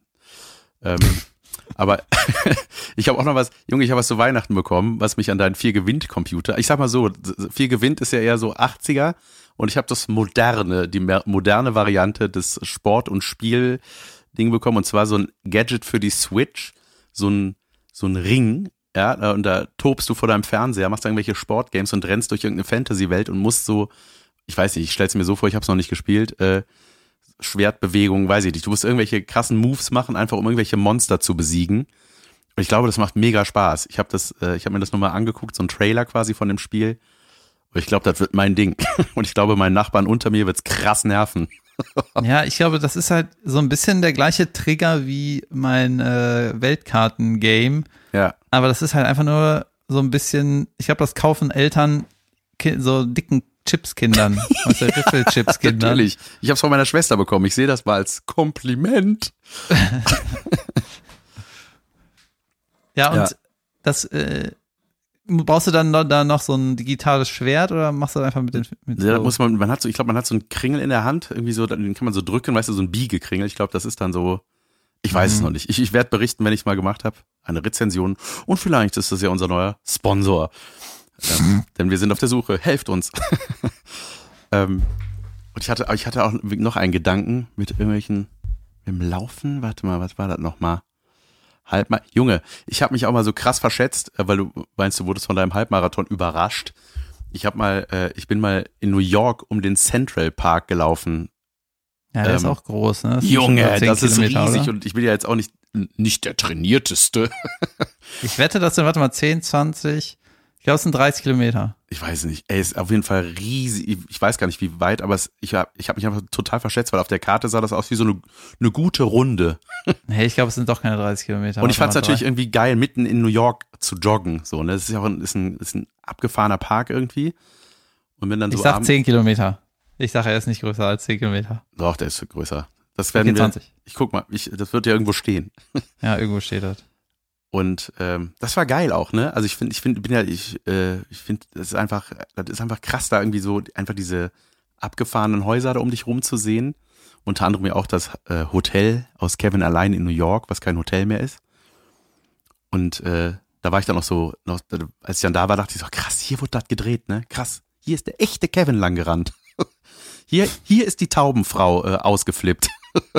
Aber ich habe auch noch was, Junge, ich habe was zu Weihnachten bekommen, was mich an deinen 4-Gewinn-Computer, ich sag mal so, 4-Gewinn ist ja eher so 80er und ich habe die moderne Variante des Sport- und Spiel-Ding bekommen und zwar so ein Gadget für die Switch, so ein Ring, ja, und da tobst du vor deinem Fernseher, machst irgendwelche Sportgames und rennst durch irgendeine Fantasy-Welt und musst so, ich weiß nicht, ich stell's mir so vor, ich habe es noch nicht gespielt, Schwertbewegungen, weiß ich nicht. Du musst irgendwelche krassen Moves machen, einfach um irgendwelche Monster zu besiegen. Und ich glaube, das macht mega Spaß. Ich habe mir das nochmal angeguckt, so ein Trailer quasi von dem Spiel. Und ich glaube, das wird mein Ding. Und ich glaube, meinen Nachbarn unter mir wird's krass nerven. Ja, ich glaube, das ist halt so ein bisschen der gleiche Trigger wie mein Weltkarten-Game. Ja. Aber das ist halt einfach nur so ein bisschen, ich glaube, das kaufen Eltern so dicken Chipskindern, aus der Riffelchipskindern. Natürlich. Ich habe es von meiner Schwester bekommen. Ich sehe das mal als Kompliment. Ja. Das brauchst du dann da noch so ein digitales Schwert oder machst du das einfach mit ja, muss man hat so, ich glaube, man hat so einen Kringel in der Hand, irgendwie so, den kann man so drücken, weißt du, so ein Biegekringel. Ich glaube, das ist dann so, Ich weiß es noch nicht. Ich werde berichten, wenn ich es mal gemacht habe. Eine Rezension. Und vielleicht ist das ja unser neuer Sponsor. Denn wir sind auf der Suche. Helft uns. Und ich hatte auch noch einen Gedanken mit irgendwelchen, im Laufen. Warte mal, was war das nochmal? Junge, ich habe mich auch mal so krass verschätzt, weil du meinst, du wurdest von deinem Halbmarathon überrascht. Ich bin mal in New York um den Central Park gelaufen. Ja, der ist auch groß, ne? Junge, das ist riesig oder? und ich bin ja jetzt auch nicht der trainierteste. Ich wette, das sind, 10, 20, ich glaube, es sind 30 Kilometer. Ich weiß nicht. Ey, ist auf jeden Fall riesig. Ich weiß gar nicht, wie weit, aber ich hab mich einfach total verschätzt, weil auf der Karte sah das aus wie so eine gute Runde. Hey, ich glaube, es sind doch keine 30 Kilometer. Und ich fand es natürlich irgendwie geil, mitten in New York zu joggen. So, ne? Das ist ja auch ein abgefahrener Park irgendwie. Und bin dann so ich sag 10 Kilometer. Ich sage, er ist nicht größer als 10 Kilometer. Doch, der ist größer. Das werden wir. 20. Ich guck mal, das wird ja irgendwo stehen. Ja, irgendwo steht das. Und das war geil auch, ne? Also ich finde, das ist einfach krass, da irgendwie so einfach diese abgefahrenen Häuser da um dich rum zu sehen. Unter anderem ja auch das Hotel aus Kevin Allein in New York, was kein Hotel mehr ist. Und da war ich dann als ich dann da war, dachte ich so, krass, hier wurde das gedreht, ne? Krass, hier ist der echte Kevin lang gerannt. Hier ist die Taubenfrau ausgeflippt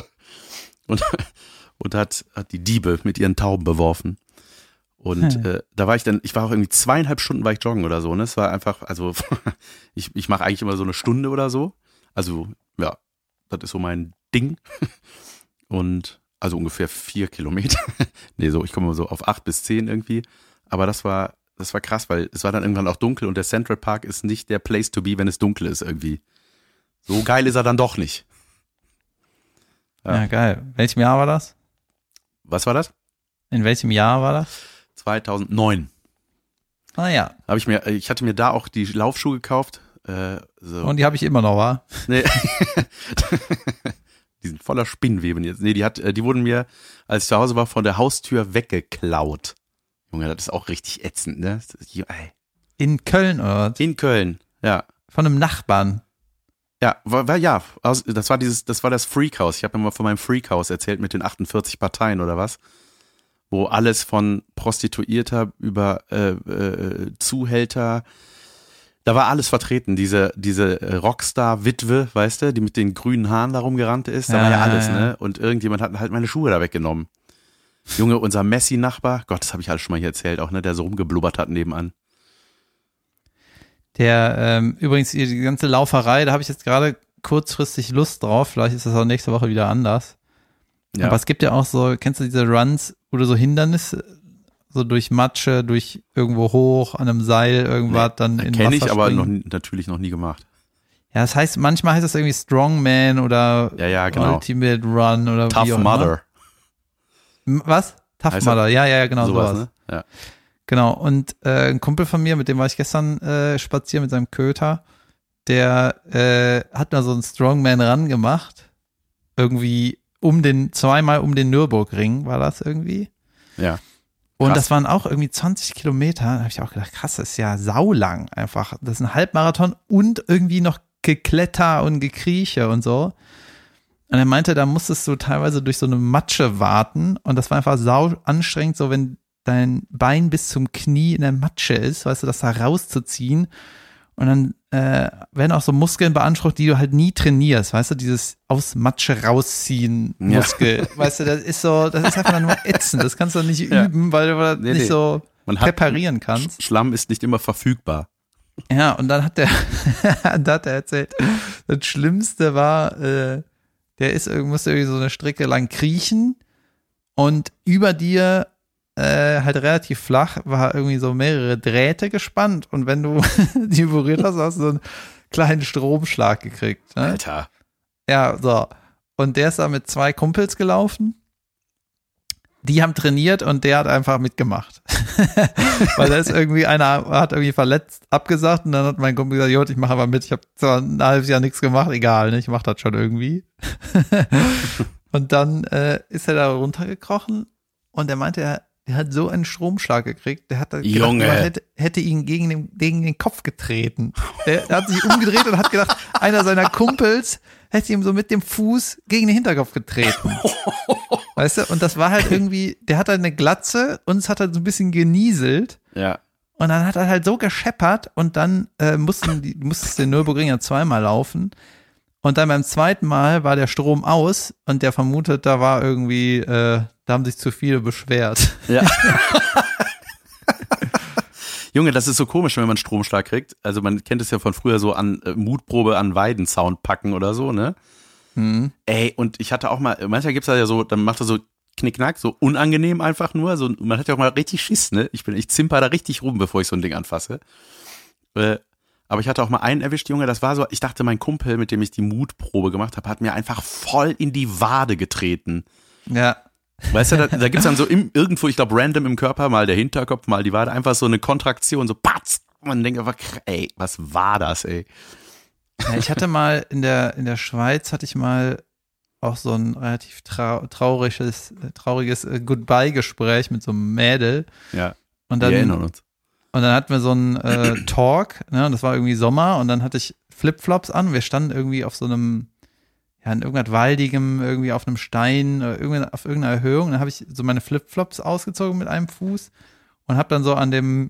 und hat die Diebe mit ihren Tauben beworfen. Und da war ich war auch irgendwie 2,5 Stunden war ich joggen oder so. Ne? Es war einfach, also ich mache eigentlich immer so eine Stunde oder so. Also ja, das ist so mein Ding. Und also ungefähr 4 Kilometer. Nee, so ich komme so auf 8 bis 10 irgendwie. Aber das war krass, weil es war dann irgendwann auch dunkel und der Central Park ist nicht der Place to be, wenn es dunkel ist irgendwie. So geil ist er dann doch nicht. Ja, geil. Welchem Jahr war das? Was war das? In welchem Jahr war das? 2009. Ah ja. Ich hatte mir da auch die Laufschuhe gekauft. So. Und die habe ich immer noch, wa? Nee. Die sind voller Spinnweben jetzt. Nee, die wurden mir, als ich zu Hause war, von der Haustür weggeklaut. Junge, das ist auch richtig ätzend, ne? In Köln, oder? In Köln, ja. Von einem Nachbarn. Ja, das war das Freakhaus. Ich habe ja mal von meinem Freakhaus erzählt mit den 48 Parteien oder was, wo alles von Prostituierter über Zuhälter, da war alles vertreten. Diese Rockstar-Witwe, weißt du, die mit den grünen Haaren da rumgerannt ist, da war ja alles, ne? Und irgendjemand hat halt meine Schuhe da weggenommen. Junge, unser Messi-Nachbar, Gott, das habe ich alles schon mal hier erzählt, auch, ne, der so rumgeblubbert hat nebenan. Der, übrigens, die ganze Lauferei, da habe ich jetzt gerade kurzfristig Lust drauf. Vielleicht ist das auch nächste Woche wieder anders. Ja. Aber es gibt ja auch so, kennst du diese Runs, wo du so Hindernisse, so durch Matsche, durch irgendwo hoch, an einem Seil, irgendwas, dann in Wasser kenne ich, aber natürlich noch nie gemacht. Ja, das heißt, manchmal heißt das irgendwie Strongman oder genau. Ultimate Run oder Tough wie auch Mother. Was? Tough Mudder, ja, genau sowas. Ne? Ja. Genau, und ein Kumpel von mir, mit dem war ich gestern spazieren mit seinem Köter, der hat da so einen Strongman Run gemacht, irgendwie zweimal um den Nürburgring war das irgendwie. Ja. Und das waren auch irgendwie 20 Kilometer, da habe ich auch gedacht, krass, das ist ja saulang einfach. Das ist ein Halbmarathon und irgendwie noch Gekletter und Gekrieche und so. Und er meinte, da musstest du teilweise durch so eine Matsche warten und das war einfach sau anstrengend, so wenn dein Bein bis zum Knie in der Matsche ist, weißt du, das da rauszuziehen. Und dann werden auch so Muskeln beansprucht, die du halt nie trainierst, weißt du, dieses aus Matsche rausziehen Muskel. Ja. Weißt du, das ist einfach nur ätzend. Das kannst du nicht üben, weil du nicht so präparieren kannst. Schlamm ist nicht immer verfügbar. Ja, und dann hat er erzählt, das Schlimmste war, musste irgendwie so eine Strecke lang kriechen und über dir halt relativ flach, war irgendwie so mehrere Drähte gespannt und wenn du die berührt hast, hast du so einen kleinen Stromschlag gekriegt. Ne? Alter. Ja, so. Und der ist da mit 2 Kumpels gelaufen. Die haben trainiert und der hat einfach mitgemacht. Weil da ist einer hat irgendwie verletzt abgesagt und dann hat mein Kumpel gesagt, Jod, ich mache aber mit, ich habe zwar ein halbes Jahr nichts gemacht, egal, ne? Ich mache das schon irgendwie. Und dann ist er da runtergekrochen und er meinte, er hat so einen Stromschlag gekriegt, der hat gedacht, man hätte ihn gegen den Kopf getreten. Der hat sich umgedreht und hat gedacht, einer seiner Kumpels hätte ihm so mit dem Fuß gegen den Hinterkopf getreten. Weißt du, und das war halt irgendwie, der hat halt eine Glatze und es hat halt so ein bisschen genieselt. Ja. Und dann hat er halt so gescheppert und dann musste den Nürburgring ja zweimal laufen. Und dann beim zweiten Mal war der Strom aus und der vermutet, da war irgendwie, da haben sich zu viele beschwert. Ja. Junge, das ist so komisch, wenn man Stromschlag kriegt. Also man kennt es ja von früher so an Mutprobe an Weidenzaun packen oder so, ne? Mhm. Ey, und ich hatte auch mal, manchmal gibt's da ja so, dann macht er so Knickknack, so unangenehm einfach nur. So, man hat ja auch mal richtig Schiss, ne? Ich zimper da richtig rum, bevor ich so ein Ding anfasse. Aber ich hatte auch mal einen erwischt, Junge, das war so, ich dachte, mein Kumpel, mit dem ich die Mutprobe gemacht habe, hat mir einfach voll in die Wade getreten. Ja. Weißt du, da gibt's dann so irgendwo, ich glaube, random im Körper, mal der Hinterkopf, mal die Wade, einfach so eine Kontraktion, so patz. Man denkt einfach, ey, was war das, ey? Ja, ich hatte mal in der Schweiz hatte ich mal auch so ein relativ trauriges Goodbye-Gespräch mit so einem Mädel. Ja, und dann, wir erinnern uns. Und dann hatten wir so einen Talk, ne, und das war irgendwie Sommer und dann hatte ich Flipflops an. Wir standen irgendwie auf so einem, ja, in irgendwas Waldigem, irgendwie auf einem Stein, auf irgendeiner Erhöhung. Und dann habe ich so meine Flipflops ausgezogen mit einem Fuß und habe dann so an dem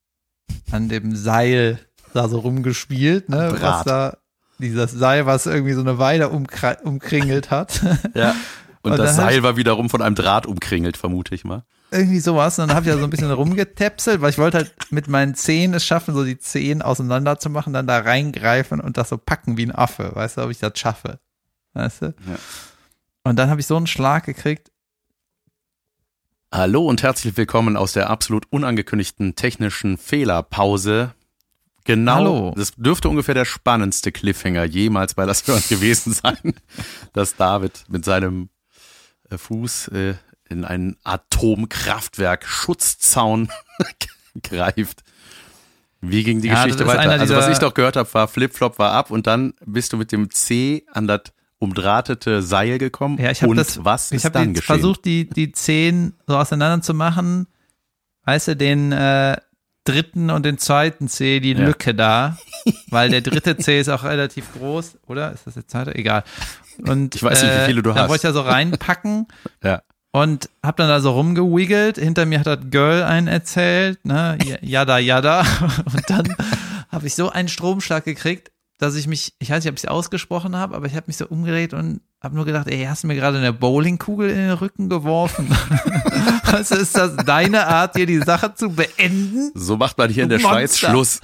Seil da so rumgespielt, ne, was da, dieses Seil, was irgendwie so eine Weile umkringelt hat. Ja. Und das Seil war wiederum von einem Draht umkringelt, vermute ich mal. Irgendwie sowas. Und dann habe ich ja so ein bisschen rumgetapselt, weil ich wollte halt mit meinen Zehen es schaffen, so die Zehen auseinander zu machen, dann da reingreifen und das so packen wie ein Affe. Weißt du, ob ich das schaffe. Weißt du? Ja. Und dann habe ich so einen Schlag gekriegt. Hallo und herzlich willkommen aus der absolut unangekündigten technischen Fehlerpause. Genau, hallo. Das dürfte ungefähr der spannendste Cliffhanger jemals bei Lass hören gewesen sein, dass David mit seinem Fuß in einen Atomkraftwerk-Schutzzaun greift. Wie ging die Geschichte weiter? Also was ich doch gehört habe, war Flipflop war ab und dann bist du mit dem C an das umdrahtete Seil gekommen. Ja, ich habe versucht, die Zehen so auseinander zu machen. Weißt du, den dritten und den zweiten C, die Lücke da, weil der dritte C ist auch relativ groß, oder? Ist das der zweite? Egal. Und ich weiß nicht, wie viele du hast. Da wollte ich ja so reinpacken. Ja. Und hab dann da so rumgewiggelt. Hinter mir hat das Girl einen erzählt, ne, yada, yada. Und dann habe ich so einen Stromschlag gekriegt, dass ich weiß nicht, ob ich es ausgesprochen habe, aber ich habe mich so umgedreht und habe nur gedacht, ey, hast du mir gerade eine Bowlingkugel in den Rücken geworfen? Also ist das deine Art, hier die Sache zu beenden? So macht man hier in der Schweiz Schluss.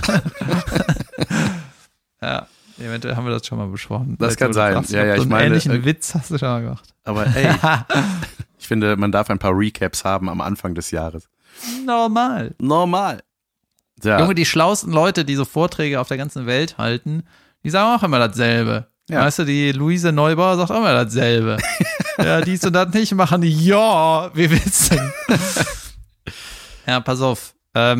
Ja, eventuell haben wir das schon mal besprochen. Das kann sein. Ja, ich meine, einen ähnlichen Witz hast du schon mal gemacht. Aber ey, ich finde, man darf ein paar Recaps haben am Anfang des Jahres. Normal. Ja. Junge, die schlauesten Leute, die so Vorträge auf der ganzen Welt halten, die sagen auch immer dasselbe. Ja. Weißt du, die Luise Neubauer sagt auch immer dasselbe. Ja, dies und das nicht machen. Ja, wie willst du? Ja, pass auf. Das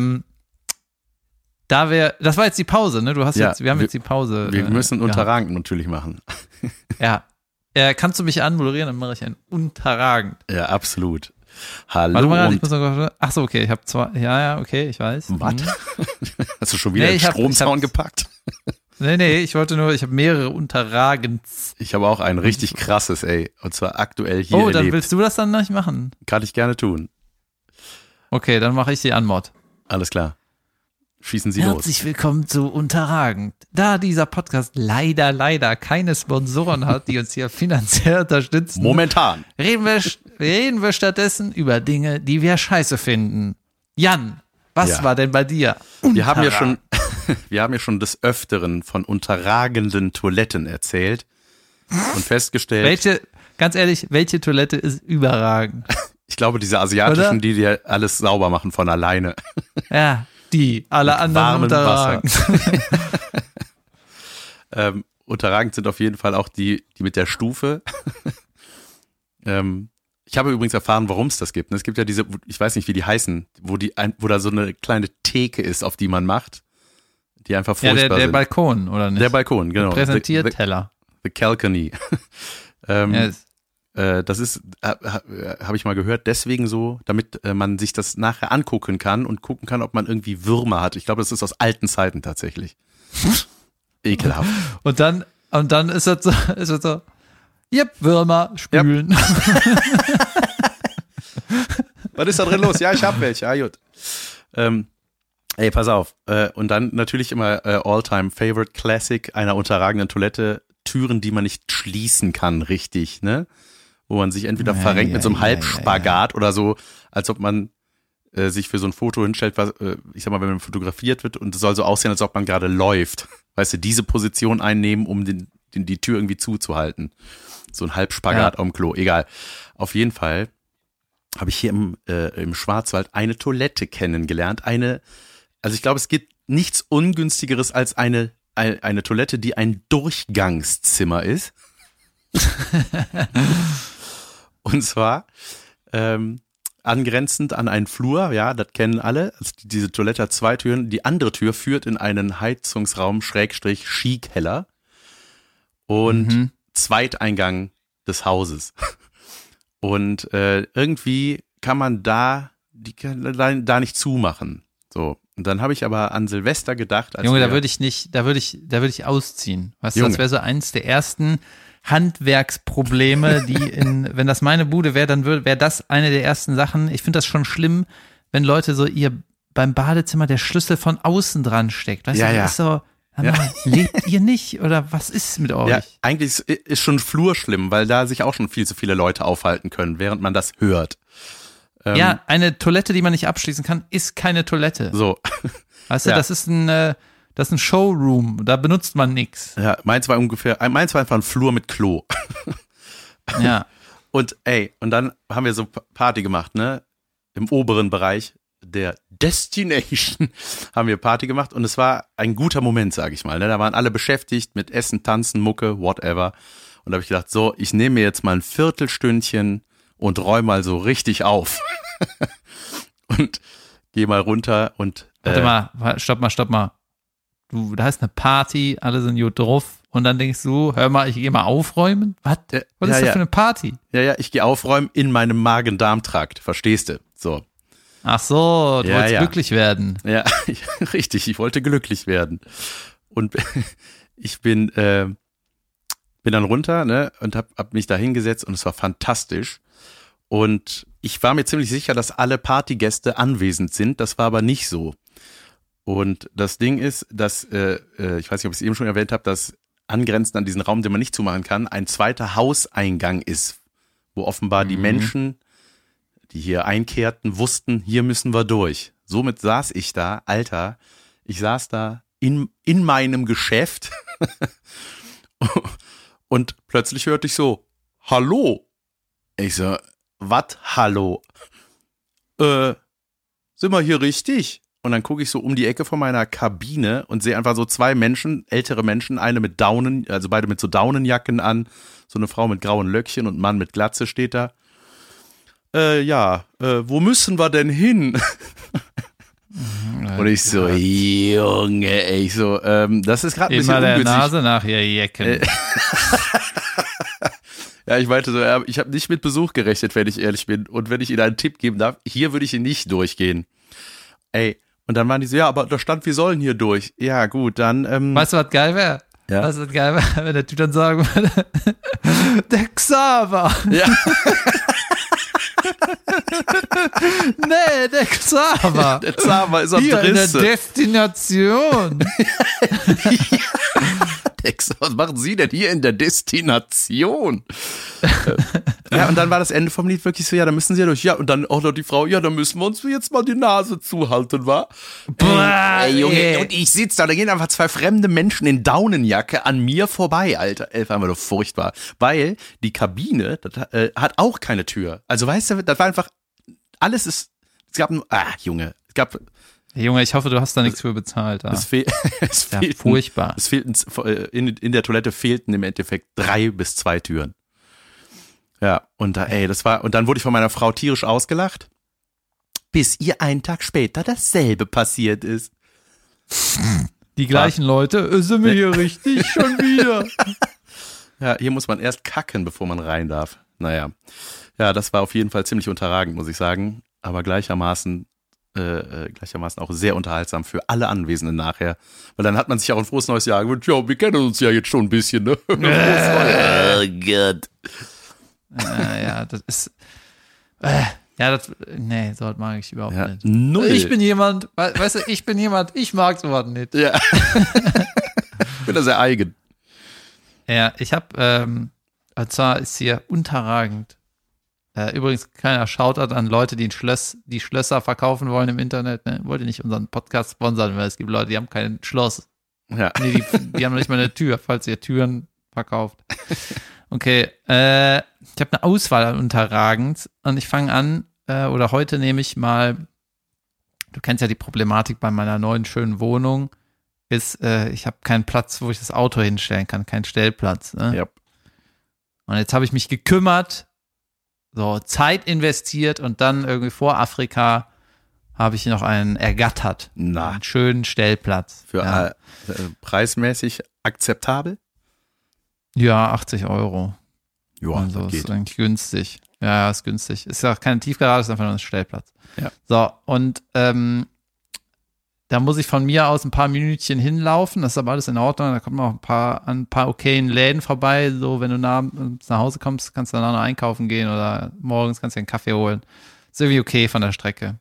war jetzt die Pause, ne? Wir haben jetzt die Pause. Wir müssen Unterragend natürlich machen. Ja. Kannst du mich anmoderieren, dann mache ich ein Unterragend. Ja, absolut. Hallo. Warte mal, ach so, okay, ich habe zwei. Ja, okay, ich weiß. Was? Hast du schon wieder einen Stromzaun gepackt? Nee, ich habe mehrere Unterragends. Ich habe auch ein richtig krasses, ey. Und zwar aktuell hier erlebt. Dann willst du das dann nicht machen? Kann ich gerne tun. Okay, dann mache ich die Anmod. Alles klar. Schießen Sie los. Herzlich willkommen zu Unterragend. Da dieser Podcast leider keine Sponsoren hat, die uns hier finanziell unterstützen. Momentan. Reden wir stattdessen über Dinge, die wir scheiße finden. Jan, was war denn bei dir? Wir haben ja schon des Öfteren von unterragenden Toiletten erzählt und festgestellt. Ganz ehrlich, welche Toilette ist überragend? Ich glaube, diese asiatischen, die dir alles sauber machen von alleine. Ja, die, alle anderen unterragend. Unterragend sind auf jeden Fall auch die mit der Stufe. Ich habe übrigens erfahren, warum es das gibt. Es gibt ja diese, ich weiß nicht, wie die heißen, wo da so eine kleine Theke ist, auf die man macht, die einfach furchtbar sind. Der Balkon, oder nicht? Der Balkon, genau. Präsentierteller. The Balcony. Yes. Das ist, habe ich mal gehört, deswegen so, damit man sich das nachher angucken kann und gucken kann, ob man irgendwie Würmer hat. Ich glaube, das ist aus alten Zeiten tatsächlich. Ekelhaft. Und dann ist das so, yep, Würmer spülen. Yep. Was ist da drin los? Ja, ich hab welche. Ah, gut. Ey, pass auf. Und dann natürlich immer All-Time-Favorite Classic einer unterragenden Toilette. Türen, die man nicht schließen kann, richtig, ne? Wo man sich entweder verrenkt mit so einem Halbspagat oder so, als ob man sich für so ein Foto hinstellt, was, ich sag mal, wenn man fotografiert wird und es soll so aussehen, als ob man gerade läuft. Weißt du, diese Position einnehmen, um die Tür irgendwie zuzuhalten. So ein Halbspagat am Klo, egal. Auf jeden Fall habe ich hier im Schwarzwald eine Toilette kennengelernt. Also ich glaube, es gibt nichts Ungünstigeres als eine Toilette, die ein Durchgangszimmer ist. Und zwar angrenzend an einen Flur, ja, das kennen alle. Also diese Toilette hat 2 Türen. Die andere Tür führt in einen Heizungsraum / Skikeller und Zweiteingang des Hauses. Und irgendwie kann man da nicht zumachen. So. Und dann habe ich aber an Silvester gedacht, Junge, da würde ich ausziehen. Weißt du, das wäre so eins der ersten Handwerksprobleme, wenn das meine Bude wäre, dann wäre das eine der ersten Sachen. Ich finde das schon schlimm, wenn Leute so beim Badezimmer der Schlüssel von außen dran steckt. Weißt du, das ist so, lebt ihr nicht? Oder was ist mit euch? Ja, eigentlich ist schon Flur schlimm, weil da sich auch schon viel zu viele Leute aufhalten können, während man das hört. Ja, eine Toilette, die man nicht abschließen kann, ist keine Toilette. So. Weißt du, das ist ein Showroom, da benutzt man nichts. Ja, meins war einfach ein Flur mit Klo. Ja. Und dann haben wir so Party gemacht, ne? Im oberen Bereich der Destination haben wir Party gemacht und es war ein guter Moment, sag ich mal. Ne? Da waren alle beschäftigt mit Essen, Tanzen, Mucke, whatever. Und da habe ich gedacht, so, ich nehme mir jetzt mal ein Viertelstündchen und räume mal so richtig auf. Und geh mal runter und Warte mal, stopp mal. Da ist eine Party, alle sind gut drauf und dann denkst du, hör mal, ich gehe mal aufräumen? Was ist das für eine Party? Ja, ich gehe aufräumen in meinem Magen-Darm-Trakt, verstehst du? So. Ach so, du wolltest glücklich werden. Ja, richtig, ich wollte glücklich werden. Und ich bin dann runter, ne, und hab mich da hingesetzt und es war fantastisch. Und ich war mir ziemlich sicher, dass alle Partygäste anwesend sind, das war aber nicht so. Und das Ding ist, dass, ich weiß nicht, ob ich es eben schon erwähnt habe, dass angrenzend an diesen Raum, den man nicht zumachen kann, ein zweiter Hauseingang ist, wo offenbar die Menschen, die hier einkehrten, wussten, hier müssen wir durch. Somit saß ich da, Alter, ich saß da in meinem Geschäft und plötzlich hörte ich so, hallo. Ich so, was, hallo? Sind wir hier richtig? Und dann gucke ich so um die Ecke von meiner Kabine und sehe einfach so 2 Menschen, ältere Menschen, eine mit Daunen, also beide mit so Daunenjacken an, so eine Frau mit grauen Löckchen und ein Mann mit Glatze steht da. Wo müssen wir denn hin? Und ich so, Junge, ey, ich so, das ist gerade ein bisschen ungünstig. Immer der Nase nachher jecken. Ja, ich meinte so, ich habe nicht mit Besuch gerechnet, wenn ich ehrlich bin. Und wenn ich Ihnen einen Tipp geben darf, hier würde ich ihn nicht durchgehen. Ey, und dann waren die so, ja, aber da stand, wir sollen hier durch. Ja, gut, dann. Weißt du, was geil wäre? Ja? Weißt du, was geil wäre, wenn der Typ dann sagen würde, der Xaver. Ja. Nee, der Xaver. Der Xaver ist am hier Drisse. In der Destination. Was machen Sie denn hier in der Destination? Ja, und dann war das Ende vom Lied wirklich so, ja, da müssen Sie ja durch. Ja, und dann auch noch die Frau, ja, da müssen wir uns jetzt mal die Nase zuhalten, wa? Ey, Junge, und ich sitze da gehen einfach 2 fremde Menschen in Daunenjacke an mir vorbei, Alter. Das war einfach nur furchtbar. Weil die Kabine, das hat auch keine Tür. Also weißt du, das war einfach, es gab nur, Junge, Junge, ich hoffe, du hast da nichts für bezahlt. Es fehlt furchtbar. In der Toilette fehlten im Endeffekt 3 bis 2 Türen. Ja, und dann wurde ich von meiner Frau tierisch ausgelacht, bis ihr einen Tag später dasselbe passiert ist. Die gleichen Leute, sind wir hier richtig schon wieder? Ja, hier muss man erst kacken, bevor man rein darf. Naja, ja, das war auf jeden Fall ziemlich unterragend, muss ich sagen, aber gleichermaßen auch sehr unterhaltsam für alle Anwesenden nachher. Weil dann hat man sich auch ein frohes neues Jahr gewünscht. Ja, wir kennen uns ja jetzt schon ein bisschen, ne? Oh Gott. Ja, das ist Ja, nee, sowas mag ich überhaupt nicht. Null. Ich bin jemand, weißt du, ich mag sowas nicht. Ja. Ich bin da sehr eigen. Ja, ich habe, und zwar ist hier unterragend. Übrigens, kleiner Shoutout an Leute, die die Schlösser verkaufen wollen im Internet. Ne? Wollt ihr nicht unseren Podcast sponsern, weil es gibt Leute, die haben kein Schloss. Ja. Nee, die haben noch nicht mal eine Tür, falls ihr Türen verkauft. Okay, ich habe eine Auswahl an unterragend und ich fange an, oder heute nehme ich mal, du kennst ja die Problematik bei meiner neuen schönen Wohnung, ist, ich habe keinen Platz, wo ich das Auto hinstellen kann, keinen Stellplatz. Ne? Ja. Und jetzt habe ich mich gekümmert, so Zeit investiert und dann irgendwie vor Afrika habe ich noch einen ergattert. Einen schönen Stellplatz. Für preismäßig akzeptabel? Ja, 80 €. Ja, also das geht. ist eigentlich günstig. Ja, ist günstig. Ist ja auch keine Tiefgarage, ist einfach nur ein Stellplatz. Ja. So, und da muss ich von mir aus ein paar Minütchen hinlaufen. Das ist aber alles in Ordnung. Da kommt man auch an ein paar okayen Läden vorbei. So, wenn du nach Hause kommst, kannst du dann auch noch einkaufen gehen oder morgens kannst du dir einen Kaffee holen. Ist irgendwie okay von der Strecke.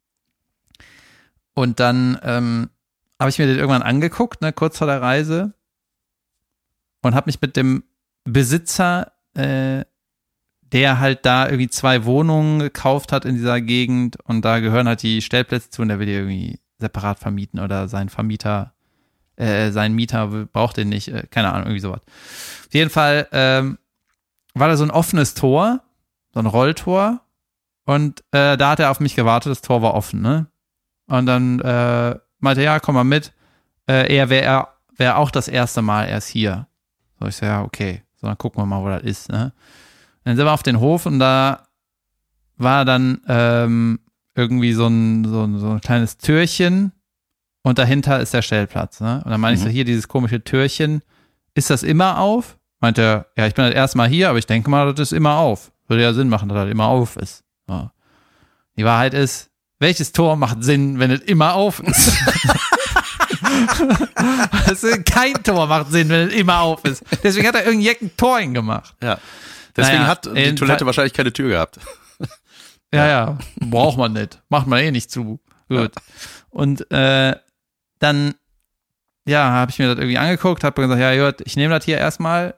Und dann habe ich mir den irgendwann angeguckt, ne, kurz vor der Reise. Und habe mich mit dem Besitzer, der halt da irgendwie 2 Wohnungen gekauft hat in dieser Gegend und da gehören halt die Stellplätze zu und der will die irgendwie separat vermieten oder sein Mieter braucht den nicht, keine Ahnung, irgendwie sowas. Auf jeden Fall war da so ein offenes Tor, so ein Rolltor und da hat er auf mich gewartet, das Tor war offen, ne? Und dann meinte er, ja, komm mal mit, er wäre auch das erste Mal erst hier. So, ich so, ja, okay, so, dann gucken wir mal, wo das ist, ne? Und dann sind wir auf den Hof und da war dann irgendwie so ein kleines Türchen und dahinter ist der Stellplatz, ne? Und dann meine ich so, hier dieses komische Türchen, ist das immer auf? Meint er, ja, ich bin das erste Mal hier, aber ich denke mal, das ist immer auf. Würde ja Sinn machen, dass das immer auf ist. Ja. Die Wahrheit ist, welches Tor macht Sinn, wenn es immer auf ist? Kein Tor macht Sinn, wenn es immer auf ist. Deswegen hat er irgendein Tor hingemacht. Ja. Deswegen hat die Toilette wahrscheinlich keine Tür gehabt. Ja, braucht man nicht. Macht man eh nicht zu. Gut. Ja. Und dann, ja, habe ich mir das irgendwie angeguckt, habe gesagt, ja, gut, ich nehme das hier erstmal.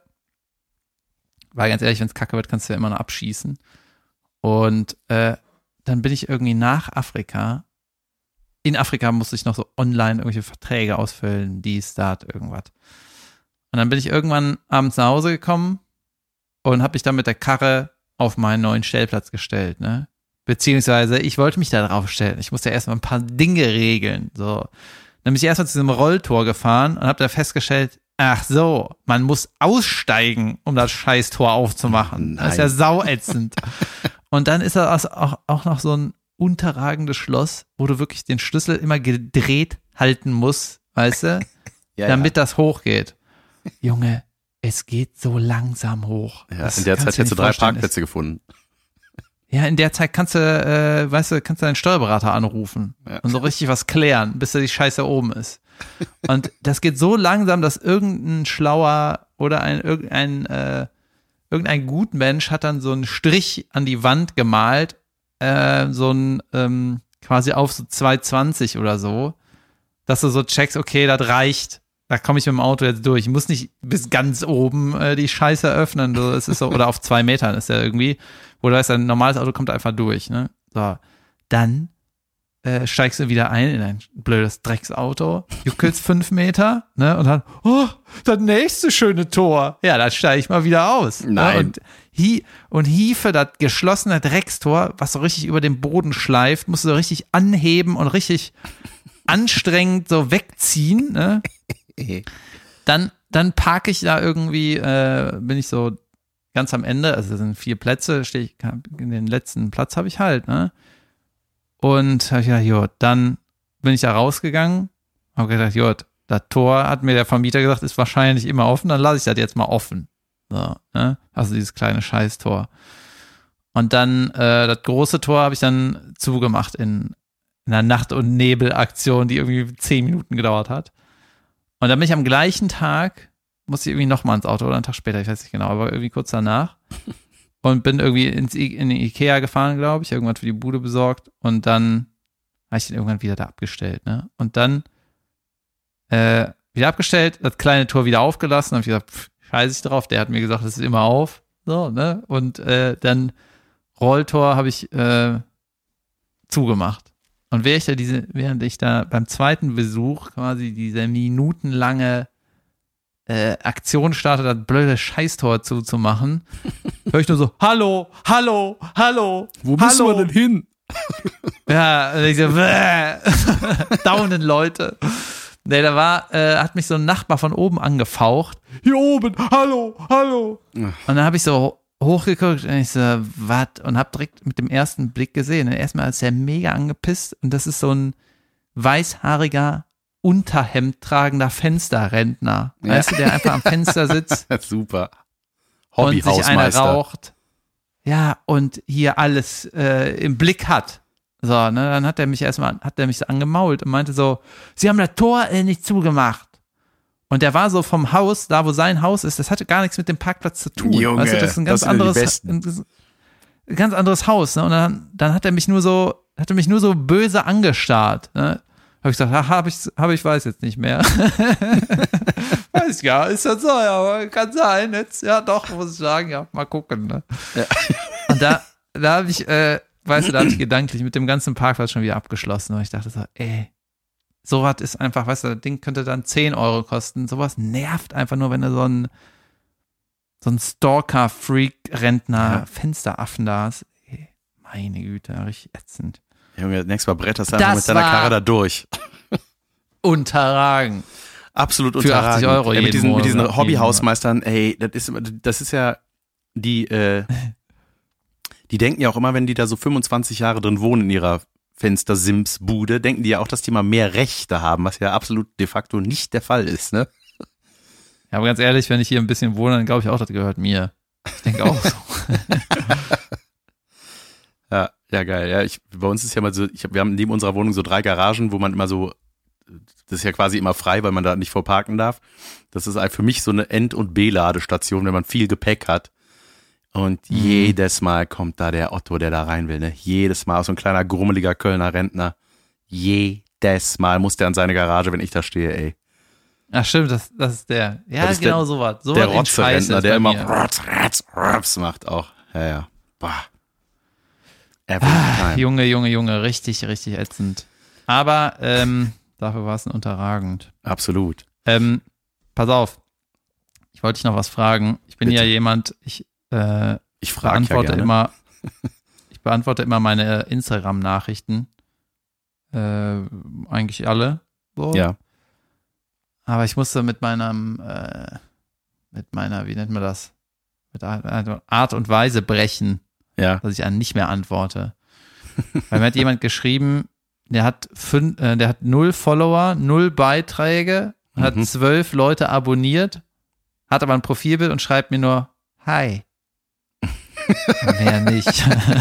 Weil ganz ehrlich, wenn es kacke wird, kannst du ja immer noch abschießen. Und dann bin ich irgendwie nach Afrika. In Afrika musste ich noch so online irgendwelche Verträge ausfüllen, dies, das, irgendwas. Und dann bin ich irgendwann abends nach Hause gekommen und habe mich dann mit der Karre auf meinen neuen Stellplatz gestellt, ne? Beziehungsweise ich wollte mich da drauf stellen. Ich musste erstmal ein paar Dinge regeln. So. Dann bin ich erstmal zu diesem Rolltor gefahren und habe da festgestellt, ach so, man muss aussteigen, um das Scheißtor aufzumachen. Nein. Das ist ja sauätzend. Und dann ist das auch noch so ein unterragendes Schloss, wo du wirklich den Schlüssel immer gedreht halten musst, weißt du, damit das hochgeht. Junge, es geht so langsam hoch. Ja, in der Zeit hättest du 3 Parkplätze gefunden. Ja, in der Zeit kannst du deinen Steuerberater anrufen und so richtig was klären, bis da die Scheiße oben ist. Und das geht so langsam, dass irgendein Schlauer oder irgendein Gutmensch hat dann so einen Strich an die Wand gemalt, so ein quasi auf so 220 oder so, dass du so checkst, okay, das reicht. Da komme ich mit dem Auto jetzt durch. Ich muss nicht bis ganz oben die Scheiße öffnen. Es ist so, oder auf 2 Metern ist ja irgendwie, wo du weißt, ein normales Auto kommt einfach durch. Ne? So, dann steigst du wieder ein in ein blödes Drecksauto, juckelst 5 Meter, ne? Und dann, oh, das nächste schöne Tor. Ja, dann steige ich mal wieder aus. Nein. Ne? Und hiefe das geschlossene Dreckstor, was so richtig über den Boden schleift, musst du so richtig anheben und richtig anstrengend so wegziehen, ne? Dann parke ich da irgendwie, bin ich so ganz am Ende, also das sind 4 Plätze, stehe ich, in den letzten Platz habe ich halt, ne? Und habe ich gedacht, jo, dann bin ich da rausgegangen, habe gedacht, jo, das Tor, hat mir der Vermieter gesagt, ist wahrscheinlich immer offen, dann lasse ich das jetzt mal offen. So, ne? Also dieses kleine Scheißtor. Und dann das große Tor habe ich dann zugemacht in einer Nacht- und Nebelaktion, die irgendwie 10 Minuten gedauert hat. Und dann bin ich am gleichen Tag, musste ich irgendwie nochmal ins Auto oder einen Tag später, ich weiß nicht genau, aber irgendwie kurz danach, und bin irgendwie in den Ikea gefahren, glaube ich, irgendwas für die Bude besorgt und dann habe ich den irgendwann wieder da abgestellt, ne? Und dann wieder abgestellt, das kleine Tor wieder aufgelassen, habe ich gesagt, scheiße ich drauf, der hat mir gesagt, das ist immer auf, so, ne? Und dann Rolltor habe ich zugemacht. Und während ich da beim zweiten Besuch quasi diese minutenlange Aktion starte, das blöde Scheißtor zuzumachen, höre ich nur so, hallo, hallo, hallo, Wo müssen wir denn hin? Ja, und ich so, daunen Leute. Nee, hat mich so ein Nachbar von oben angefaucht. Hier oben, hallo, hallo. Und dann habe ich so hochgeguckt und ich so, was? Und habe direkt mit dem ersten Blick gesehen. Und erstmal ist er mega angepisst und das ist so ein weißhaariger, Unterhemd tragender Fensterrentner. Ja. Weißt du, der einfach am Fenster sitzt. Super. Und sich einer raucht. Ja, und hier alles im Blick hat. So, ne, dann hat er mich so angemault und meinte so, Sie haben das Tor nicht zugemacht. Und der war so vom Haus, da wo sein Haus ist, das hatte gar nichts mit dem Parkplatz zu tun. Junge, weißt du, das ist ein ganz anderes Haus, ne? Und dann hat er mich nur so böse angestarrt, ne? Habe ich gesagt, ich weiß jetzt nicht mehr. Weiß ja, ist das so, ja, aber kann sein jetzt. Ja, doch, muss ich sagen, ja, mal gucken, ne? Ja. Und da habe ich, da habe ich gedanklich mit dem ganzen Parkplatz schon wieder abgeschlossen, weil ich dachte so, sowas ist einfach, weißt du, das Ding könnte dann 10 Euro kosten. Sowas nervt einfach nur, wenn du so ein Stalker-Freak-Rentner Fensteraffen da hast. Meine Güte, richtig ätzend. Junge, nächstes Mal bretterst du einfach mit deiner Karre da durch. Unterragend. Absolut für unterragend. 80 Euro mit diesen Monat. Hobbyhausmeistern, das ist ja die denken ja auch immer, wenn die da so 25 Jahre drin wohnen in ihrer Fenster-Sims-Bude, denken die ja auch, dass die mal mehr Rechte haben, was ja absolut de facto nicht der Fall ist, ne? Ja, aber ganz ehrlich, wenn ich hier ein bisschen wohne, dann glaube ich auch, das gehört mir. Ich denke auch so. Ja, geil. Ja, bei uns ist ja mal so, wir haben neben unserer Wohnung so 3 Garagen, wo man immer so, das ist ja quasi immer frei, weil man da nicht vorparken darf. Das ist für mich so eine End- und B-Ladestation, wenn man viel Gepäck hat. Und jedes Mal kommt da der Otto, der da rein will, ne? Jedes Mal, so ein kleiner, grummeliger Kölner Rentner. Jedes Mal muss der an seine Garage, wenn ich da stehe, ey. Ach stimmt, das ist der. Ja, ist genau sowas. So der Rotze-Rentner, der immer Rotz macht auch. Ja. Boah. Junge, richtig, richtig ätzend. Aber dafür war es unterragend. Absolut. Pass auf, ich wollte dich noch was fragen. Ich bin ja jemand, ich beantworte immer meine Instagram-Nachrichten. Eigentlich alle. So. Ja. Aber ich musste mit meiner, wie nennt man das? Mit einer Art und Weise brechen. Ja. Dass ich nicht mehr antworte. Weil mir hat jemand geschrieben, der hat 0 Follower, 0 Beiträge, hat 12 Leute abonniert, hat aber ein Profilbild und schreibt mir nur Hi. Mehr nicht.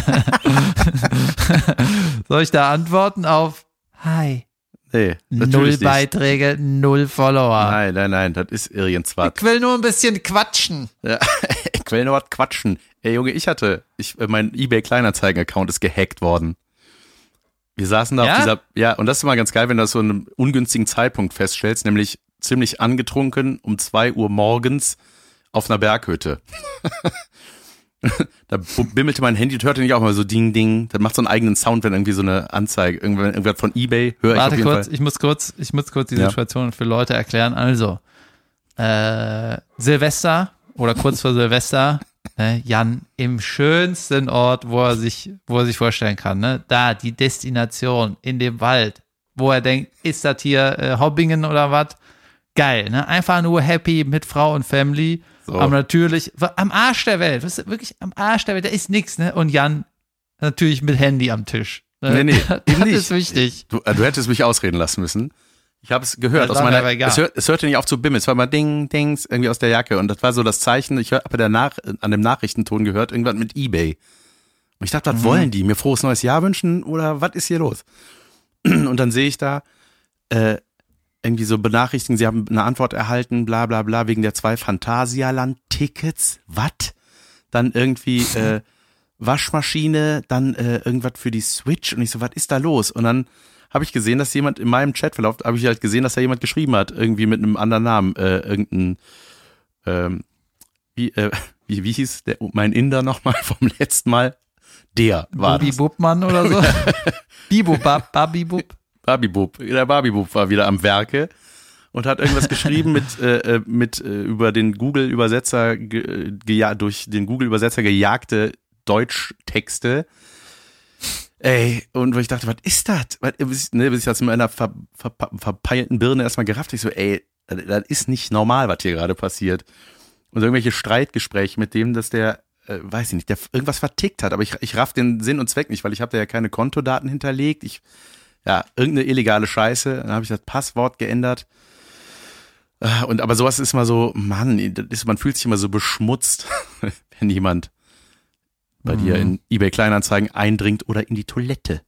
Soll ich da antworten auf Hi? Nee, 0 Beiträge, 0 Follower. Nein, das ist irgendwas. Ich will nur ein bisschen quatschen. Ja, ich will nur was quatschen. Ey Junge, mein eBay-Kleinanzeigen-Account ist gehackt worden. Wir saßen da auf dieser, und das ist immer ganz geil, wenn du das so einen ungünstigen Zeitpunkt feststellst, nämlich ziemlich angetrunken um 2 Uhr morgens auf einer Berghütte. Da bimmelte mein Handy und hörte nicht auch mal so Ding, Ding. Das macht so einen eigenen Sound, wenn irgendwie so eine Anzeige, irgendwas von eBay höre ich auf jeden Fall. Ich muss kurz die Situation für Leute erklären. Also, Silvester oder kurz vor Silvester, Jan im schönsten Ort, wo er sich vorstellen kann, ne? Da, die Destination in dem Wald, wo er denkt, ist das hier Hobbingen oder was? Geil, ne? Einfach nur happy mit Frau und Family. So. Aber natürlich, am Arsch der Welt, das ist wirklich am Arsch der Welt, da ist nichts, ne? Und Jan natürlich mit Handy am Tisch. Ne? Nee, das ist wichtig. Du hättest mich ausreden lassen müssen. Ich habe es gehört aus meiner, es hörte nicht auf zu bimmeln, es war mal Ding, Dings, irgendwie aus der Jacke und das war so das Zeichen, ich habe an dem Nachrichtenton gehört, irgendwas mit eBay. Und ich dachte, was wollen die? Mir frohes neues Jahr wünschen oder was ist hier los? Und dann sehe ich da, irgendwie so benachrichtigen, sie haben eine Antwort erhalten, bla bla bla, wegen der 2 Phantasialand-Tickets. Was? dann irgendwie Waschmaschine, dann irgendwas für die Switch und ich so, was ist da los? Und dann habe ich gesehen, dass jemand in meinem Chatverlauf, habe ich halt gesehen, dass da jemand geschrieben hat, irgendwie mit einem anderen Namen, irgendein, wie hieß mein Inder nochmal vom letzten Mal? Der war Bubi Bubmann oder so? Bibubab, Babibub. Babibub, der Babibub war wieder am Werke und hat irgendwas geschrieben mit über den Google-Übersetzer, durch den Google-Übersetzer gejagte Deutschtexte. Ey, und wo ich dachte, was ist das? Bis ich das in meiner verpeilten Birne erstmal gerafft habe, ich so, ey, das ist nicht normal, was hier gerade passiert. Und irgendwelche Streitgespräche mit dem, dass der, weiß ich nicht, der irgendwas vertickt hat, aber ich raff den Sinn und Zweck nicht, weil ich habe da ja keine Kontodaten hinterlegt. Irgendeine illegale Scheiße, dann habe ich das Passwort geändert. Aber sowas ist immer so, Mann, man fühlt sich immer so beschmutzt, wenn jemand bei dir in eBay Kleinanzeigen eindringt oder in die Toilette.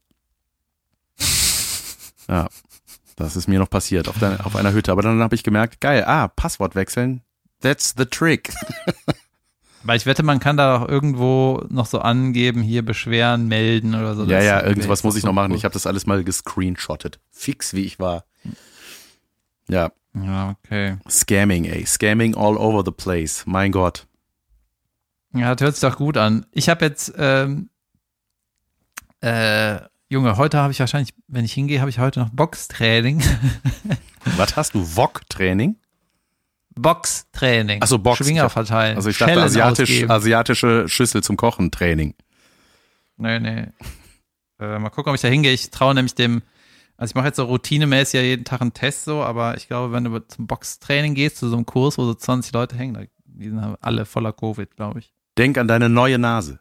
Ja, das ist mir noch passiert auf einer Hütte. Aber dann habe ich gemerkt, geil, Passwort wechseln, that's the trick. Weil ich wette, man kann da auch irgendwo noch so angeben, hier beschweren, melden oder so. Ja, irgendwas muss ich noch machen. Ich habe das alles mal gescreenshottet. Fix, wie ich war. Ja. Ja, okay. Scamming, ey. Scamming all over the place. Mein Gott. Ja, das hört sich doch gut an. Ich habe jetzt, Junge, heute habe ich wahrscheinlich, wenn ich hingehe, habe ich heute noch Boxtraining. Was hast du? Wok-Training? Boxtraining. Achso, Box. Schwinger verteilen. Also ich dachte asiatische Schüssel zum Kochen Training. Nee. Mal gucken, ob ich da hingehe. Ich traue nämlich also ich mache jetzt so routinemäßig ja jeden Tag einen Test so, aber ich glaube, wenn du zum Boxtraining gehst, zu so einem Kurs, wo so 20 Leute hängen, die sind alle voller Covid, glaube ich. Denk an deine neue Nase.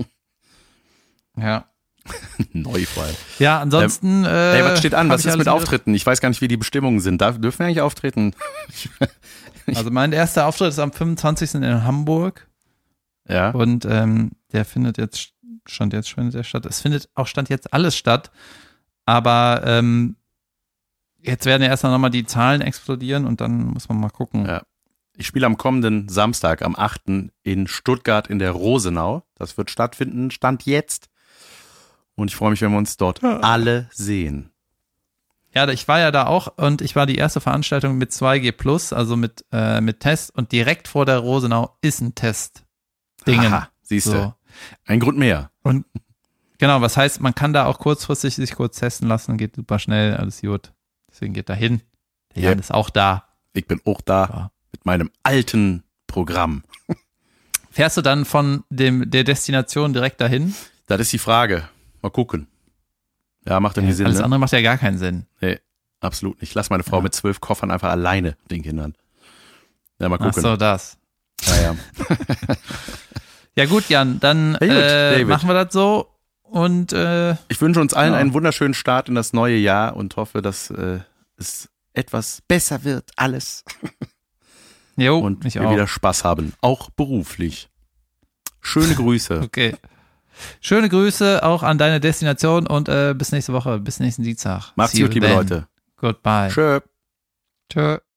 Ja. Neu vor allem. Ja, ansonsten. Ey, was steht an? Was ist mit Auftritten? Ich weiß gar nicht, wie die Bestimmungen sind. Dürfen wir eigentlich auftreten? Also mein erster Auftritt ist am 25. in Hamburg. Ja. Und der findet jetzt, Stand jetzt statt. Es findet auch Stand jetzt alles statt. Aber jetzt werden ja erst noch mal die Zahlen explodieren und dann muss man mal gucken. Ja. Ich spiele am kommenden Samstag, am 8. in Stuttgart in der Rosenau. Das wird stattfinden, Stand jetzt. Und ich freue mich, wenn wir uns dort alle sehen. Ja, ich war ja da auch und ich war die erste Veranstaltung mit 2G+, also mit Test und direkt vor der Rosenau ist ein Test-Dingen. Aha, siehst du. So. Ein Grund mehr. Und genau, was heißt, man kann da auch kurzfristig sich kurz testen lassen, geht super schnell, alles gut. Deswegen geht da hin. Der Jan ist auch da. Ich bin auch da ja. Mit meinem alten Programm. Fährst du dann von der Destination direkt dahin? Das ist die Frage. Mal gucken. Ja, macht doch nicht Sinn. Alles andere macht ja gar keinen Sinn. Nee, absolut nicht. Lass meine Frau mit 12 Koffern einfach alleine mit den Kindern. Ja, mal gucken. Ach so, das. Ja. Ja gut, Jan, dann machen wir das so. Und ich wünsche uns allen einen wunderschönen Start in das neue Jahr und hoffe, dass es etwas besser wird, alles. Jo, und wir wieder Spaß haben, auch beruflich. Schöne Grüße. Okay. Schöne Grüße auch an deine Destination und bis nächste Woche, bis nächsten Dienstag. Macht's gut, liebe Leute. Goodbye. Tschö. Tschö.